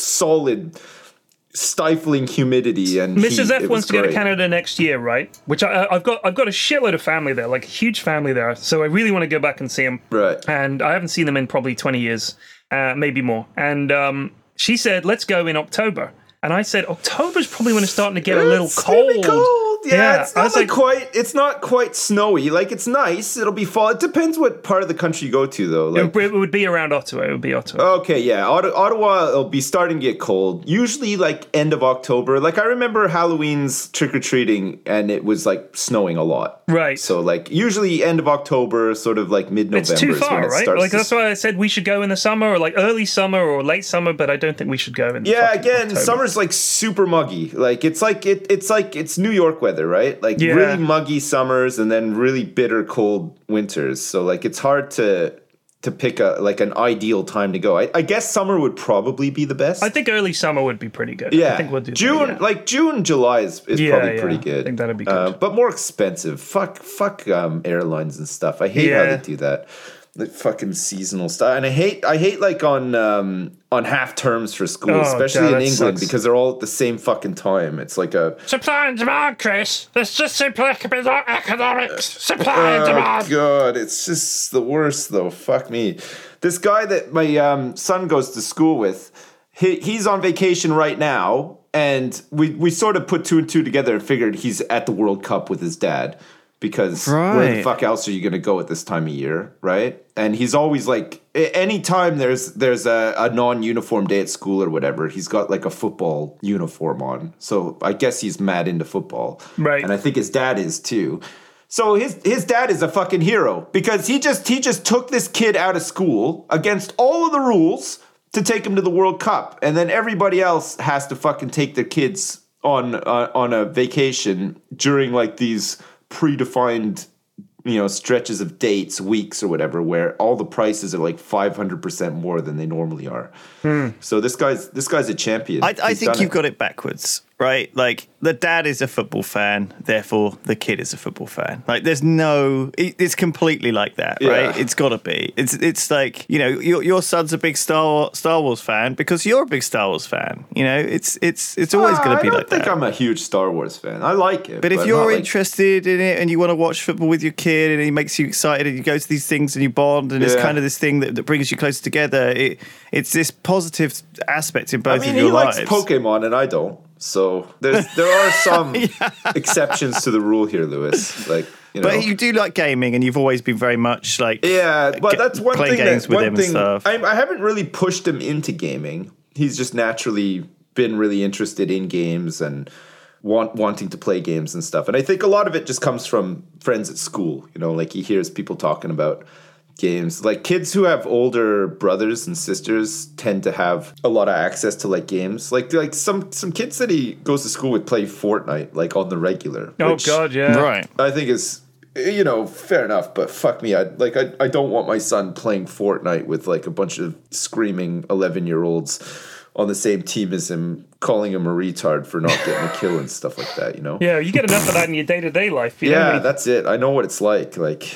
solid, stifling humidity and Missus heat. F It wants was to go to great. Canada next year, right? Which I, I've got. I've got a shitload of family there, like a huge family there. So I really want to go back and see them. Right. And I haven't seen them in probably twenty years, uh, maybe more. And um, she said, "Let's go in October." And I said, "October's probably when it's starting to get a little It's gonna be cold." cold. Yeah, it's I not was like, like, quite. It's not quite snowy. Like it's nice. It'll be fall. It depends what part of the country you go to, though. it Like, would- it would be around Ottawa. It would be Ottawa. okay, yeah, Ottawa, Ottawa. It'll be starting to get cold. Usually, like end of October. Like I remember Halloween's trick or treating, and it was like snowing a lot. Right. So like usually end of October, sort of like mid November. It's too is when far, it right? starts Like to that's why I said we should go in the summer, or like early summer, or late summer. But I don't think we should go in. Yeah, fucking again, October. summer's like super muggy. Like it's like it, it's like it's New York weather, right? Like Yeah. really muggy summers and then really bitter cold winters. So like it's hard to to pick a like an ideal time to go. I, I guess summer would probably be the best. I think early summer would be pretty good. yeah, I think we'll do that, June, yeah. like June, July is, is Yeah, probably yeah. pretty good. I think that'd be Uh, good. but more expensive. Fuck, fuck um, airlines and stuff. I hate how Yeah. they do that. Like fucking seasonal stuff, and I hate I hate like on um, on half terms for school, Oh, especially God, in that England sucks. because they're all at the same fucking time. It's like a Supply and demand, Chris. It's just simply economics. Supply and oh demand. god, it's just the worst though. Fuck me. This guy that my um, son goes to school with, he, he's on vacation right now, and we we sort of put two and two together and figured he's at the World Cup with his dad. Because where the Right. fuck else are you going to go at this time of year, right? And he's always like, a- anytime there's there's a, a non-uniform day at school or whatever, he's got like a football uniform on. So I guess he's mad into football, Right. And I think his dad is too. So his his dad is a fucking hero because he just he just took this kid out of school against all of the rules to take him to the World Cup, and then everybody else has to fucking take their kids on uh, on a vacation during like these predefined, you know, stretches of dates, weeks or whatever, where all the prices are like five hundred percent more than they normally are. So this guy's this guy's a champion. I, I He's think done you've it. got it backwards, right? Like the dad is a football fan, therefore the kid is a football fan. Like there's no, it, it's completely like that, Yeah. right? It's got to be. It's it's like, you know, your your son's a big Star Star Wars fan because you're a big Star Wars fan. You know, it's it's it's always Ah, going to be I don't like think that. I'm a huge Star Wars fan. I like it, But if not you're like- interested in it and you want to watch football with your kid and it makes you excited and you go to these things and you bond and it's Yeah. kind of this thing that, that brings you closer together, it it's this positive aspect in I both mean, of he your likes lives. Pokemon and I don't. So there's there are some exceptions to the rule here, Lewis. Like, you know. But you do like gaming, and you've always been very much like Yeah, but ge- that's one playing thing. games that, with one him thing and stuff. I, I haven't really pushed him into gaming. He's just naturally been really interested in games and want wanting to play games and stuff. And I think a lot of it just comes from friends at school. You know, like he hears people talking about games. Like kids who have older brothers and sisters tend to have a lot of access to like games. Like like some some kids that he goes to school with play Fortnite like on the regular. Oh which God, yeah. Right. I think is, you know, fair enough, but fuck me. I like I, I don't want my son playing Fortnite with like a bunch of screaming eleven year olds on the same team as him, calling him a retard for not getting a kill and stuff like that, you know? Yeah, you get enough of that in your day to day life. You know what I Yeah, mean? that's it. I know what it's like. Like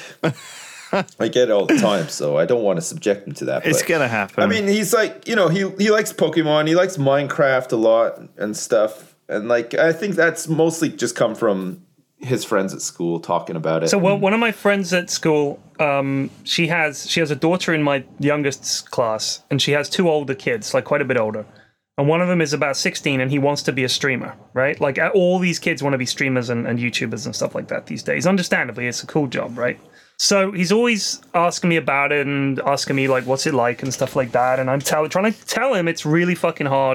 I get it all the time, so I don't want to subject him to that. It's but- gonna happen. I mean, he's like, you know, he he likes Pokemon, he likes Minecraft a lot and stuff. And like I think that's mostly just come from his friends at school talking about it. So well, one of my friends at school, um, she has she has a daughter in my youngest class, and she has two older kids, like quite a bit older. And one of them is about sixteen, and he wants to be a streamer, right? Like uh, all these kids want to be streamers and, and YouTubers and stuff like that these days. Understandably, it's a cool job, right? So he's always asking me about it and asking me like, what's it like and stuff like that. And I'm tell- trying to tell him it's really fucking hard.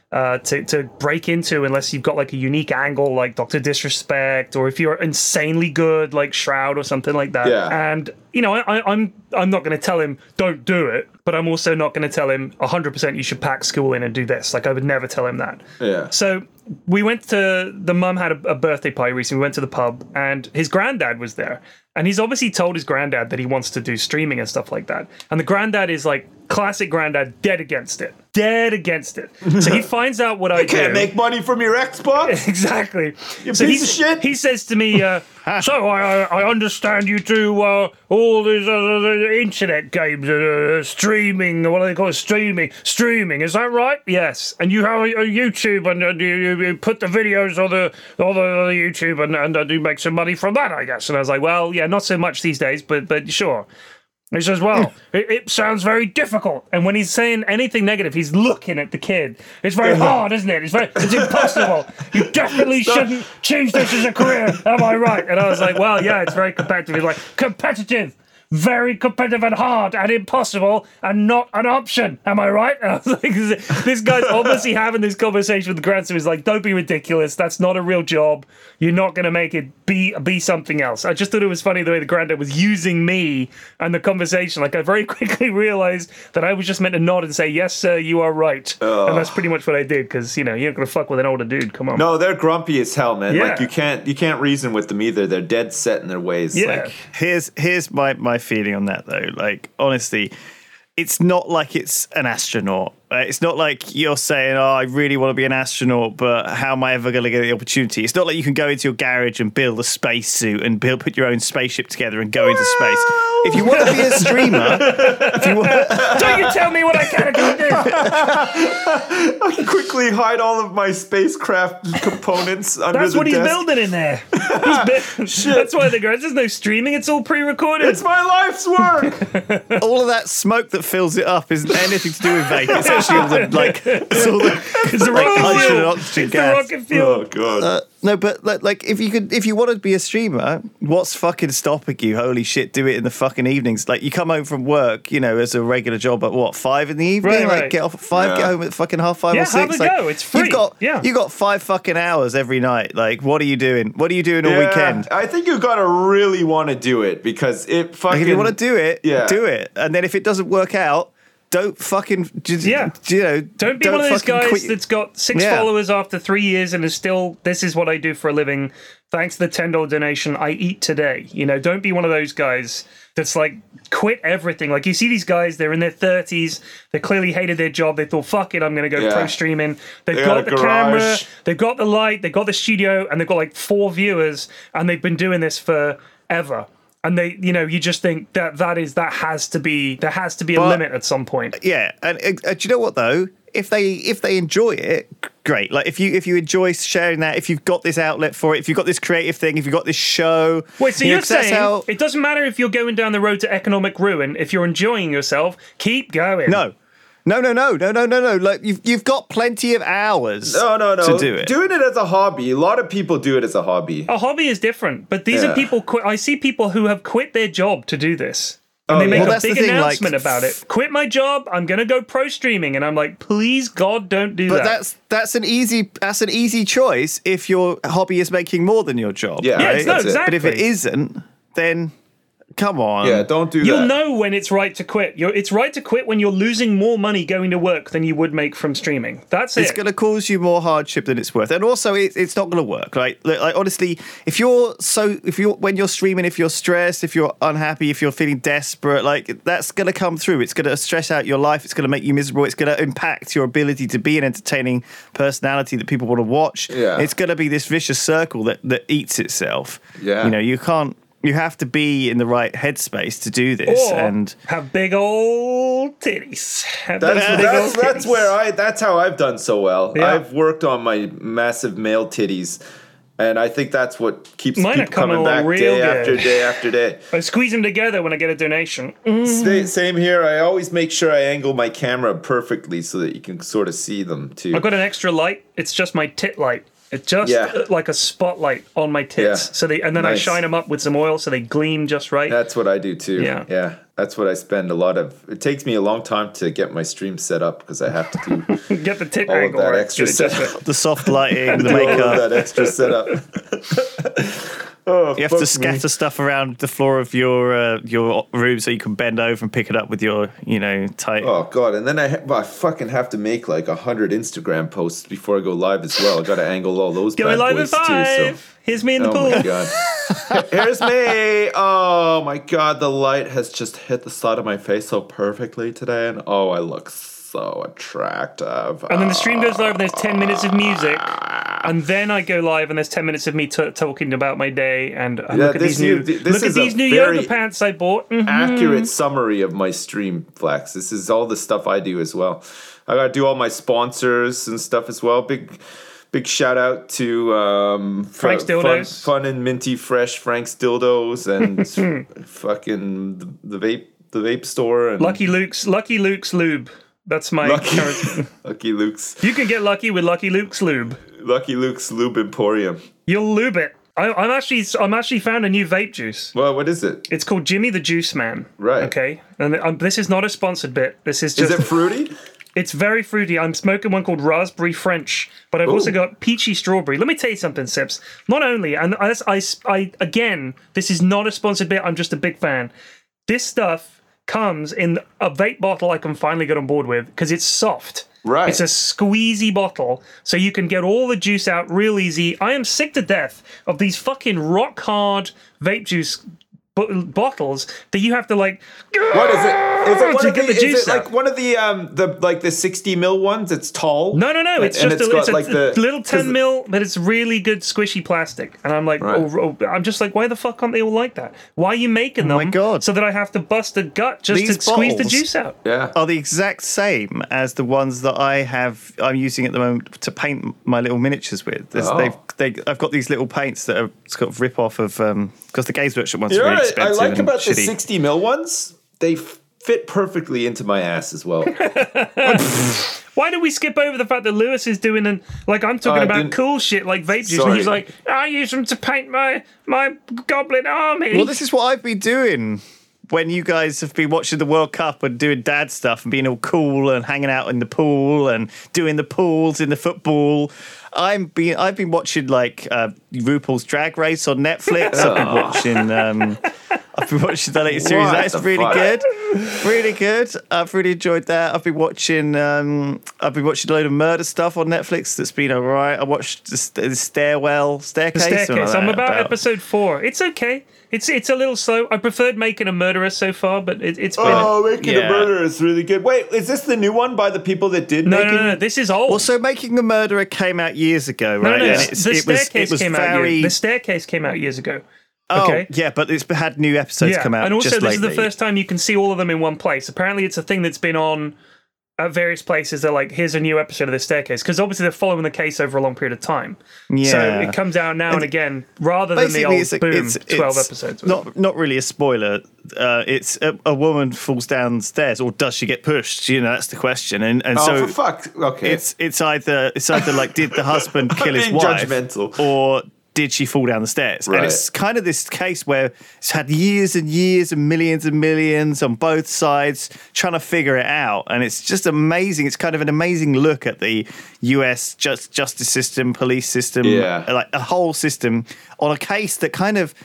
uh, to to break into unless you've got like a unique angle like Doctor Disrespect, or if you're insanely good like Shroud or something like that. Yeah. And you know, I, I'm I'm not going to tell him don't do it, but I'm also not going to tell him one hundred percent you should pack school in and do this. Like I would never tell him that. Yeah. So we went to the mum had a, a birthday party recently. We went to the pub and his granddad was there, and he's obviously told his granddad that he wants to do streaming and stuff like that. And the granddad is like classic granddad, dead against it, dead against it. So he finds out what I You can't do. make money from your Xbox. Exactly. You so piece he, of shit. he says to me, uh, so I, I I understand you do uh, all these uh, internet games, uh, streaming, what do they call it, streaming, streaming, is that right? Yes. And you have a, a YouTube and uh, you, you put the videos on the, on the, on the YouTube and, and uh, you make some money from that, I guess. And I was like, well, yeah, not so much these days, but but sure. He says, well, it, it sounds very difficult. And when he's saying anything negative, he's looking at the kid. It's very hard, isn't it? It's very, it's impossible. You definitely shouldn't choose this as a career. Am I right? And I was like, well, yeah, it's very competitive. He's like, competitive. Very competitive and hard and impossible and not an option. Am I right? And I was like, this guy's obviously having this conversation with the grandson. He's like, don't be ridiculous. That's not a real job. You're not going to make it be be something else. I just thought it was funny the way the granddad was using me and the conversation. Like I very quickly realized that I was just meant to nod and say, yes, sir, you are right. Ugh. And that's pretty much what I did because, you know, you're not going to fuck with an older dude. Come on. No, they're grumpy as hell, man. Yeah. Like you can't you can't reason with them either. They're dead set in their ways. Yeah. Like, Here's here's my, my feeling on that though. Like honestly, it's not like it's an astronaut. Uh, It's not like you're saying, oh, I really want to be an astronaut, but how am I ever going to get the opportunity? It's not like you can go into your garage and build a spacesuit and build, put your own spaceship together and go into space. If you want to be a streamer, if you want, Don't you tell me what I can and can't do. I can quickly hide all of my spacecraft components under That's the what he's desk. building in there. He's bu- That's why the garage, there's no streaming. It's all pre-recorded. It's my life's work. all of that smoke that fills it up isn't anything to do with vape. It's actually all the like, it's all the, It's the like rocket hydrogen fuel. and oxygen It's the gas. rocket fuel. Oh god. Uh, no, but like, like, if you could, if you want to be a streamer, what's fucking stopping you? Holy shit, do it in the fucking evenings. Like, you come home from work, you know, as a regular job at what, five in the evening? Right, like, right. get off at five, Yeah. get home at fucking half five Yeah, or six. have a like, go. It's free. You've got, Yeah. you got five fucking hours every night. Like, what are you doing? What are you doing all Yeah, weekend? I think you gotta really want to do it because it fucking. Like, if you want to do it, Yeah. do it. And then if it doesn't work out, don't fucking, just, Yeah. you know, Don't be one of those fucking guys quit- that's got six Yeah. followers after three years and is still, this is what I do for a living. Thanks to the ten dollars donation, I eat today. You know, don't be one of those guys that's like, quit everything. Like, you see these guys, they're in their thirties, they clearly hated their job, they thought, fuck it, I'm going to go Yeah. pro streaming. They've They got, got a the garage. camera, they've got the light, they've got the studio, and they've got like four viewers, and they've been doing this forever. And they, you know, you just think that that is, that has to be, there has to be a But- limit at some point. Yeah, and uh, do you know what though? If they if they enjoy it, great. Like if you if you enjoy sharing that, if you've got this outlet for it, if you've got this creative thing, if you've got this show. Wait, so you know, you're 'cause that's saying how- it doesn't matter if you're going down the road to economic ruin, if you're enjoying yourself, keep going. no, no, no, no, no, no, no, no. Like you've you've got plenty of hours. No, no, no. To do it. Doing it as a hobby. A lot of people do it as a hobby. A hobby is different, but these Yeah. are people. Quit, I see people who have quit their job to do this. And Oh, they make yeah. Well, a that's the big thing, like- announcement about it. Quit my job. I'm going to go pro streaming. And I'm like, please, God, don't do But that. that's that's an easy that's an easy choice if your hobby is making more than your job. Yeah, yeah, right? it's, no, That's it. exactly. But if it isn't, then come on. Yeah, don't do You'll that. know when it's right to quit. You're, it's right to quit when you're losing more money going to work than you would make from streaming. That's It's it. going to cause you more hardship than it's worth, and also it, it's not going to work. Right? Like, like honestly, if you're so, if you're when you're streaming, if you're stressed, if you're unhappy, if you're feeling desperate, like that's going to come through. It's going to stress out your life. It's going to make you miserable. It's going to impact your ability to be an entertaining personality that people want to watch. Yeah. It's going to be this vicious circle that that eats itself. Yeah. You know, you can't. You have to be in the right headspace to do this, Or and have big old titties. Have That's, those big that's, old that's titties. where I that's how I've done so well. Yeah. I've worked on my massive male titties, and I think that's what keeps Mine are keep coming coming along back real day good. after day after day. I squeeze them together when I get a donation. Sa- Same here. I always make sure I angle my camera perfectly so that you can sort of see them too. I've got an extra light. It's just my tit light. It's just Yeah. uh, like a spotlight on my tits. Yeah. So they, and then Nice. I shine them up with some oil so they gleam just right. That's what I do too. Yeah. Yeah. That's what I spend a lot of. It takes me a long time to get my stream set up because I have to do Get the tit all of angle that right. extra Get it just setup. right. The soft lighting, the do all of makeup. that extra setup. Oh, You have fuck to me. scatter stuff around the floor of your uh, your room so you can bend over and pick it up with your, you know, tight. Oh god! And then I, ha- I fucking have to make like a hundred Instagram posts before I go live as well. I got to angle all those Going bad live in boys too. five. So. Here's me in the Oh pool. my god! Here's me. Oh my god! The light has just hit the side of my face so perfectly today, and oh, I look so attractive. And then the stream goes live and there's ten minutes of music. And then I go live and there's ten minutes of me t- talking about my day. And uh, Yeah, look at this these new, new- this look at is a these new very yoga pants I bought. Mhm. Accurate summary of my stream, Flex. This is all the stuff I do as well. I gotta do all my sponsors and stuff as well. Big, big shout out to um, Frank's fu- fun, Dildos. fun and minty fresh Frank's Dildos and fucking the, the vape, the vape store and Lucky Luke's, Lucky Luke's Lube. That's my Lucky, current. Lucky Luke's, You can get lucky with Lucky Luke's Lube. Lucky Luke's Lube Emporium. You'll lube it. I, I'm actually, I'm actually found a new vape juice. Well, what is it? It's called Jimmy the Juice Man. Right. Okay. And um, this is not a sponsored bit. This is Is just. it fruity? It's very fruity. I'm smoking one called Raspberry French, but I've also Ooh. got Peachy Strawberry. Let me tell you something, Sips. Not only, and I, I, I, again, this is not a sponsored bit. I'm just a big fan. This stuff comes in a vape bottle I can finally get on board with because it's soft. Right. It's a squeezy bottle, so you can get all the juice out real easy. I am sick to death of these fucking rock hard vape juice b- bottles that you have to like. What is it? Is it one to of get the, the is juice it like out. one of the um the like the sixty mil ones? It's tall. No, no, no. It's And just it's a, got it's a, like the- little 'cause ten mil, but it's really good squishy plastic. And I'm like, Right. oh, oh, I'm just like, why the fuck aren't they all like that? Why are you making them? my God. So that I have to bust a gut just These to squeeze the bottles- juice out. Yeah. Are the exact same as the ones that I have. I'm using at the moment to paint my little miniatures with. There's, Oh. they've, they, I've got these little paints that are sort of rip off of um because the Games Workshop ones You are know really what I expensive like and about the shitty. sixty mil ones? They f- fit perfectly into my ass as well. Why do we skip over the fact that Lewis is doing an like I'm talking I about didn't- cool shit like vape juice, and Sorry. he's like, I use them to paint my my goblin army. Well, this is what I've been doing when you guys have been watching the World Cup and doing dad stuff and being all cool and hanging out in the pool and doing the pools in the football. I'm been I've been watching like uh, RuPaul's Drag Race on Netflix. I've been watching. Um, I've been watching the latest series. What That's the really fuck? good, really good. I've really enjoyed that. I've been watching. Um, I've been watching a load of murder stuff on Netflix. That's been alright. I watched the, st- the stairwell staircase. The something staircase. like I'm that, about, episode four. It's okay. It's it's a little slow. I preferred Making a Murderer so far, but it, it's been. Oh, Making Yeah. a Murderer is really good. Wait, is this the new one by the people that did no, Making? no, no, no. This is old. Also, Making a Murderer came out years ago, no, right? no, no. And The it's- it was- staircase it was came out. very- Years. The staircase came out years ago. Oh, Okay. yeah, but it's had new episodes Yeah, come out and also just this is lately. the first time you can see all of them in one place. Apparently, it's a thing that's been on at various places. They're like, here's a new episode of the staircase because obviously they're following the case over a long period of time. Yeah. So it comes out now and, again rather than the old it's a- boom it's- twelve it's episodes. Not not really a spoiler. Uh, it's a, a woman falls downstairs, or does she get pushed? You know, that's the question. And and Oh, so for fuck. Okay. it's it's either it's either like did the husband kill his being wife, judgmental. or did she fall down the stairs? Right. And it's kind of this case where it's had years and years and millions and millions on both sides trying to figure it out. And it's just amazing. It's kind of an amazing look at the U S just, justice system, police system, Yeah. like a whole system on a case that kind of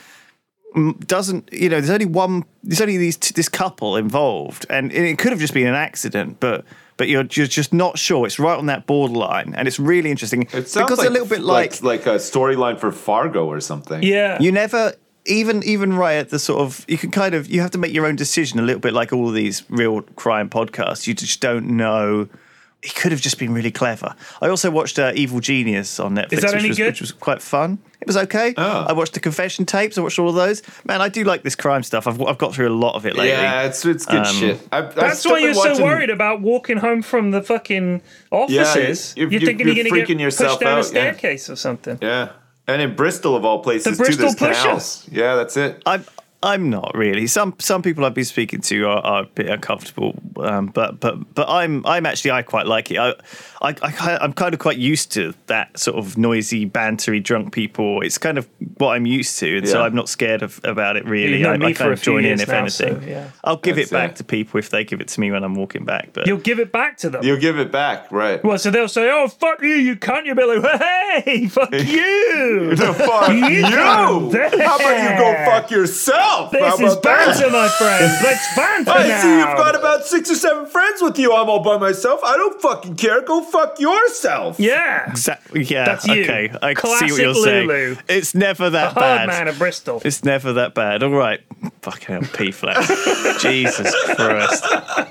mm, doesn't, you know, there's only one, there's only these this couple involved, and it could have just been an accident, but but you're you're just not sure. It's right on that borderline, and it's really interesting it sounds because like, a little bit like, like like a storyline for Fargo or something. yeah. you never even even right at the sort of you can kind of you have to make your own decision a little bit like all of these real crime podcasts. You just don't know. It could have just been really clever. I also watched uh, Evil Genius on Netflix, Is that which, any was, good? which was quite fun. It was okay. Oh. I watched the confession tapes. I watched all of those. Man, I do like this crime stuff. I've I've got through a lot of it lately. Yeah, it's it's good Um, shit. I've, I've That's still why you're been so watching- worried about walking home from the fucking offices. you're- you're, you're- thinking you're you're, going to freaking get yourself pushed down a out, yeah. staircase or something. Yeah, and in Bristol of all places, The too, there's Bristol Pusher. canals. Yeah, that's it. I'm I'm not really. Some some people I've been speaking to are, are a bit uncomfortable Um, but but but I'm I'm actually I quite like it. I, I I I'm kind of quite used to that sort of noisy, bantery, drunk people. It's kind of what I'm used to, and yeah. so I'm not scared of about it really. You know I, me I for kind a of few join in years if now, anything. so, yeah. I'll give That's it back it. to people if they give it to me when I'm walking back. But you'll give it back to them. You'll give it back, right? Well, so they'll say, "Oh, fuck you, you cunt." You'll be like, "Hey, fuck you, no, fuck you." you. How about you go fuck yourself? This How is about that? banter, my friends. Let's banter I now. see you've got about six or seven friends with you. I'm all by myself. I don't fucking care. Go fuck yourself. Yeah, exactly. Yeah, that's you. Okay, I Classic see what you're Lulu. saying. It's never that the bad. hard man of Bristol. It's never that bad. All right, fucking hell, P flat. Jesus Christ.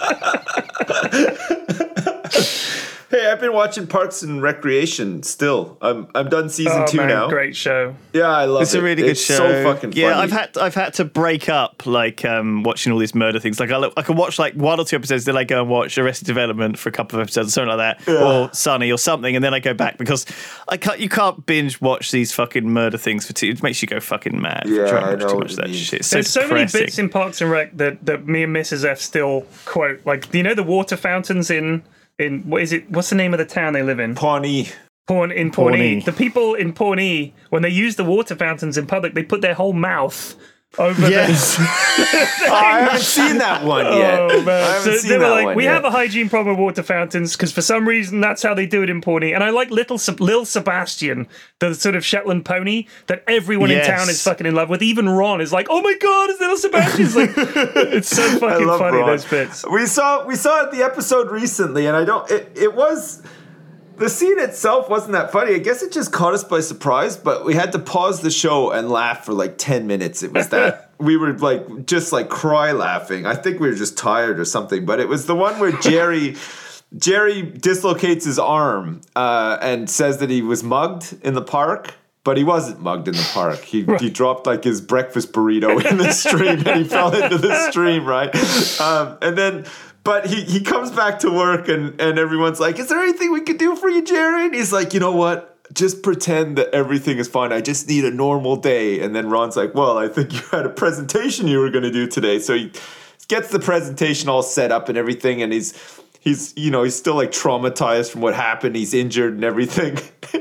Hey, I've been watching Parks and Recreation still. I'm I'm done season oh, two man, now. Great show. Yeah, I love it's it. It's a really good it's show. So fucking funny. Yeah, I've had I've had to break up like um, watching all these murder things. Like I look, I can watch like one or two episodes, then I go and watch Arrested Development for a couple of episodes, or something like that, yeah. or Sunny or something, and then I go back because I can't. You can't binge watch these fucking murder things for two. It makes you go fucking mad. Yeah, trying to I watch know too what much you of that mean. shit. It's There's so, so many depressing. bits in Parks and Rec that, that me and Missus F still quote. Like, you know, the water fountains in in what is it? What's the name of the town they live in? Pawnee. Pawn in Pawnee. Pawnee. The people in Pawnee, when they use the water fountains in public, they put their whole mouth over Yes. the. Oh, I haven't seen that one yet. Oh I man! haven't So seen they were that like, one "We yet. have a hygiene problem with water fountains because for some reason that's how they do it in Pawnee." And I like little Seb- Lil Sebastian, the sort of Shetland pony that everyone Yes. in town is fucking in love with. Even Ron is like, "Oh my god, it's little Sebastian!" It's like, it's so I fucking love funny Ron. those bits. We saw we saw the episode recently, and I don't. It, it was the scene itself wasn't that funny. I guess it just caught us by surprise. But we had to pause the show and laugh for like ten minutes. It was that we were like just like cry laughing. I think we were just tired or something. But it was the one where Jerry. Jerry dislocates his arm uh, and says that he was mugged in the park. But he wasn't mugged in the park. He right. he dropped like his breakfast burrito in the stream and he fell into the stream, right? Um, and then, but he, he comes back to work and, and everyone's like, is there anything we could do for you, Jerry? And he's like, you know what? Just pretend that everything is fine. I just need a normal day. And then Ron's like, well, I think you had a presentation you were going to do today. So he gets the presentation all set up and everything. And he's, he's you know, he's still like traumatized from what happened. He's injured and everything.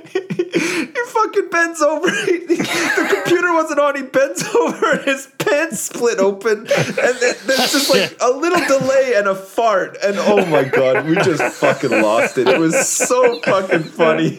He fucking bends over. The computer wasn't on. He bends over and his pants split open. And then there's just like a little delay and a fart. And oh my God, we just fucking lost it. It was so fucking funny.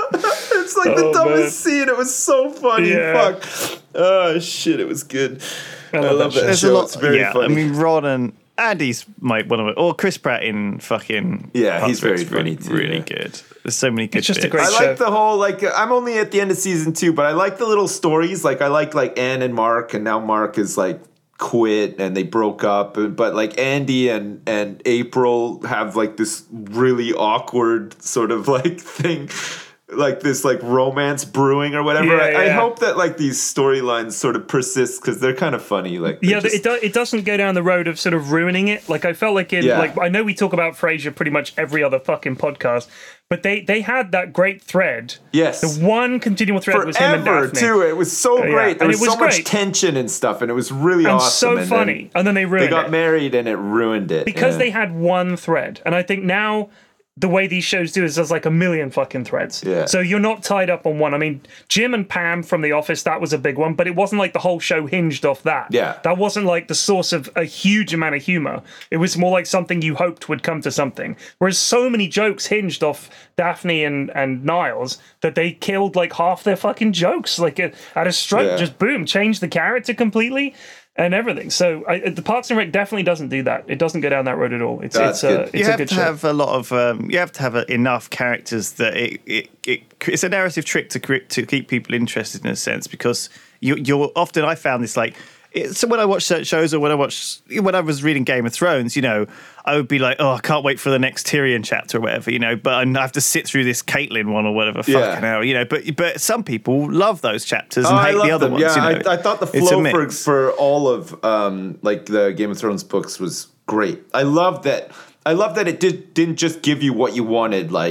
It's like the Oh, dumbest man. scene. It was so funny. Yeah. Fuck. Oh, shit. It was good. I love love that that, There's show. a lot. It's very yeah, funny. I mean, Ron and Andy's my one of it, or Chris Pratt in fucking Yeah, Parks he's and Rec's very funny really, too, really yeah. good. There's so many good. It's just a bits. great I show. like the whole like I'm only at the end of season two, but I like the little stories. Like I like like Anne and Mark, and now Mark is like quit and they broke up. But like Andy and and April have like this really awkward sort of like thing, like this like romance brewing or whatever. Yeah, I, I yeah. hope that like these storylines sort of persist because they're kind of funny. Like they're Yeah, just- it do, it doesn't go down the road of sort of ruining it. Like I felt like in Yeah. like I know we talk about Frasier pretty much every other fucking podcast, but they they had that great thread. Yes. The one continual thread was him and Forever Daphne. too. It was so Yeah, great. There and was, it was so much great. tension and stuff, and it was really And awesome. so then funny. And then they ruined They got it. married, and it ruined it because yeah. they had one thread. And I think now the way these shows do is there's like a million fucking threads. Yeah. So you're not tied up on one. I mean, Jim and Pam from The Office, that was a big one, but it wasn't like the whole show hinged off that. Yeah. That wasn't like the source of a huge amount of humor. It was more like something you hoped would come to something. Whereas so many jokes hinged off Daphne and, and Niles that they killed like half their fucking jokes. Like at a stroke, Yeah. just boom, changed the character completely. And everything. So I, the Parks and Rec definitely doesn't do that. It doesn't go down that road at all. It's That's it's a good. it's you a have good to show. have a lot of um, you have to have a, enough characters that it, it, it it's a narrative trick to cre- to keep people interested in a sense because you, you're often I found this like it, so when I watch certain shows or when I watch when I was reading Game of Thrones, you know, I would be like, oh, I can't wait for the next Tyrion chapter or whatever, you know, but I have to sit through this Caitlyn one or whatever, Yeah. fucking hell, you know. But but some people love those chapters and Oh, I hate love the other them. ones. Yeah, you know? I, I thought the It's a flow for, mix. for all of um, like the Game of Thrones books was great. I love that. I love that it did didn't just give you what you wanted, like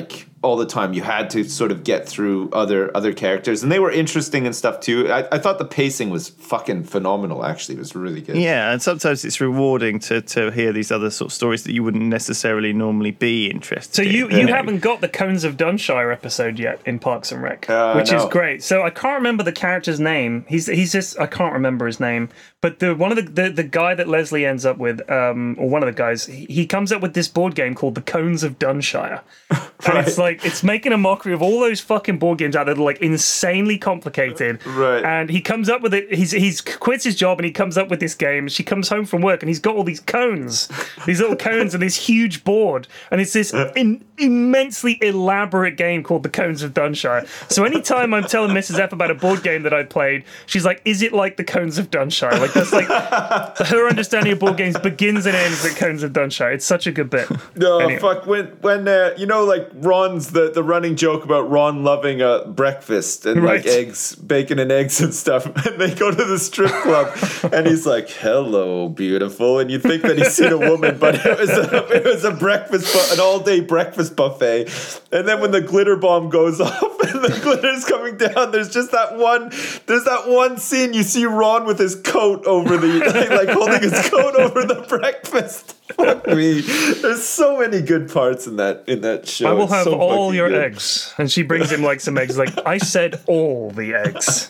all the time. You had to sort of get through other other characters, and they were interesting and stuff too. I, I thought the pacing was fucking phenomenal. Actually, it was really good. Yeah, and sometimes it's rewarding to to hear these other sort of stories that you wouldn't necessarily normally be interested. So in. you you haven't got the Cones of Dunshire episode yet in Parks and Rec, Uh, which is no. great. So I can't remember the character's name. He's he's just I can't remember his name. But the one of the the, the guy that Leslie ends up with, um, or one of the guys, he, he comes up with this board game called the Cones of Dunshire, and it's like it's making a mockery of all those fucking board games out there that are like insanely complicated. Right. And he comes up with it. He's he's quits his job and he comes up with this game. She comes home from work and he's got all these cones, these little cones, and this huge board, and it's this in, immensely elaborate game called the Cones of Dunshire. So anytime I'm telling Missus F about a board game that I played, she's like, "Is it like the Cones of Dunshire?" Like that's like her understanding of board games begins and ends at Cones of Dunshire. It's such a good bit. No, Anyway. fuck, when, when uh, you know, like, Ron's, the, the running joke about Ron loving uh, breakfast and, Right. like, eggs, bacon and eggs and stuff, and they go to the strip club, and he's like, "Hello, beautiful," and you think that he's seen a woman, but it was a, it was a breakfast, bu- an all-day breakfast buffet, and then when the glitter bomb goes off, and the glitter's coming down, there's just that one, there's that one scene, you see Ron with his coat over the, like, like holding his coat over the breakfast. Fuck me. There's so many good parts in that in that show. I will It's have so all fucking your good. eggs. And she brings him like some eggs. Like, I said all the eggs.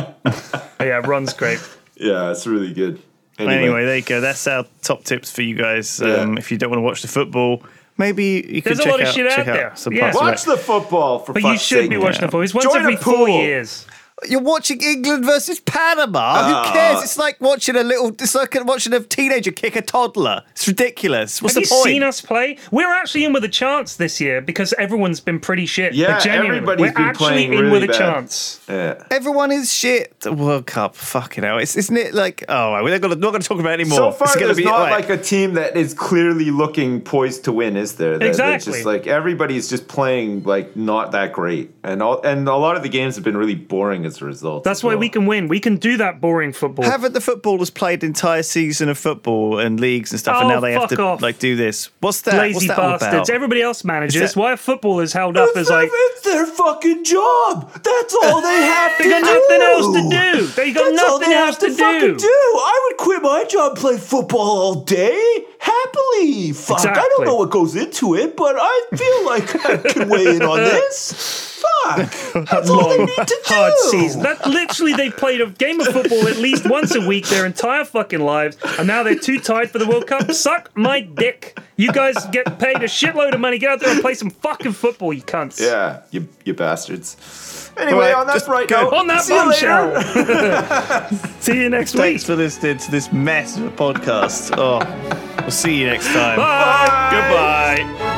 Yeah, Ron's great. Yeah, it's really good. Anyway, Anyway, there you go. That's our top tips for you guys. Um, Yeah. If you don't want to watch the football, maybe you could There's a check lot of out, shit out check there. out some Yeah. Parks and watch Rec. the football for But you fuck's should sake. be watching the football. It's once Join every a four pool. years. You're watching England versus Panama. Ah. Who cares? It's like watching a little. It's like watching a teenager kick a toddler. It's ridiculous. What's Have the you point? seen us play? We're actually in with a chance this year because everyone's been pretty shit. Yeah, Like, genuinely. everybody's We're been actually playing in really with a bad. chance. Yeah. Everyone is shit. The World Cup, fucking hell! It's isn't it like? Oh, we're not going to not going to talk about it anymore. So far, it's gonna there's be not right. like a team that is clearly looking poised to win, is there? That- that's Exactly. just like everybody's just playing like not that great, and all, and a lot of the games have been really boring as a result. That's as why well. we can win. We can do that boring football. Haven't the footballers played entire season of football and leagues and stuff, and Oh, now they have fuck to off. like do this? What's that? What's Lazy that all bastards. about? Everybody else manages. Is that- Why are footballers held up as like it's their fucking job. That's all they have to they got do. nothing else to do. They got That's all nothing they else have to, to fucking do. do. I would quit my job, and play football all day happily. Fuck, I Exactly. don't know what goes into it, but I feel like I can weigh in on this. Fuck, that's all they Long, need to do. hard season. That literally they played a game of football at least once a week their entire fucking lives, and now they're too tired for the World Cup. Suck my dick. You guys get paid a shitload of money. Get out there and play some fucking football, you cunts. Yeah, you you bastards. Anyway, Right, on that just bright go- note, On that see you later. bombshell. See you next Thanks week. for listening to this mess of a podcast. Oh, we'll see you next time. Bye. Goodbye.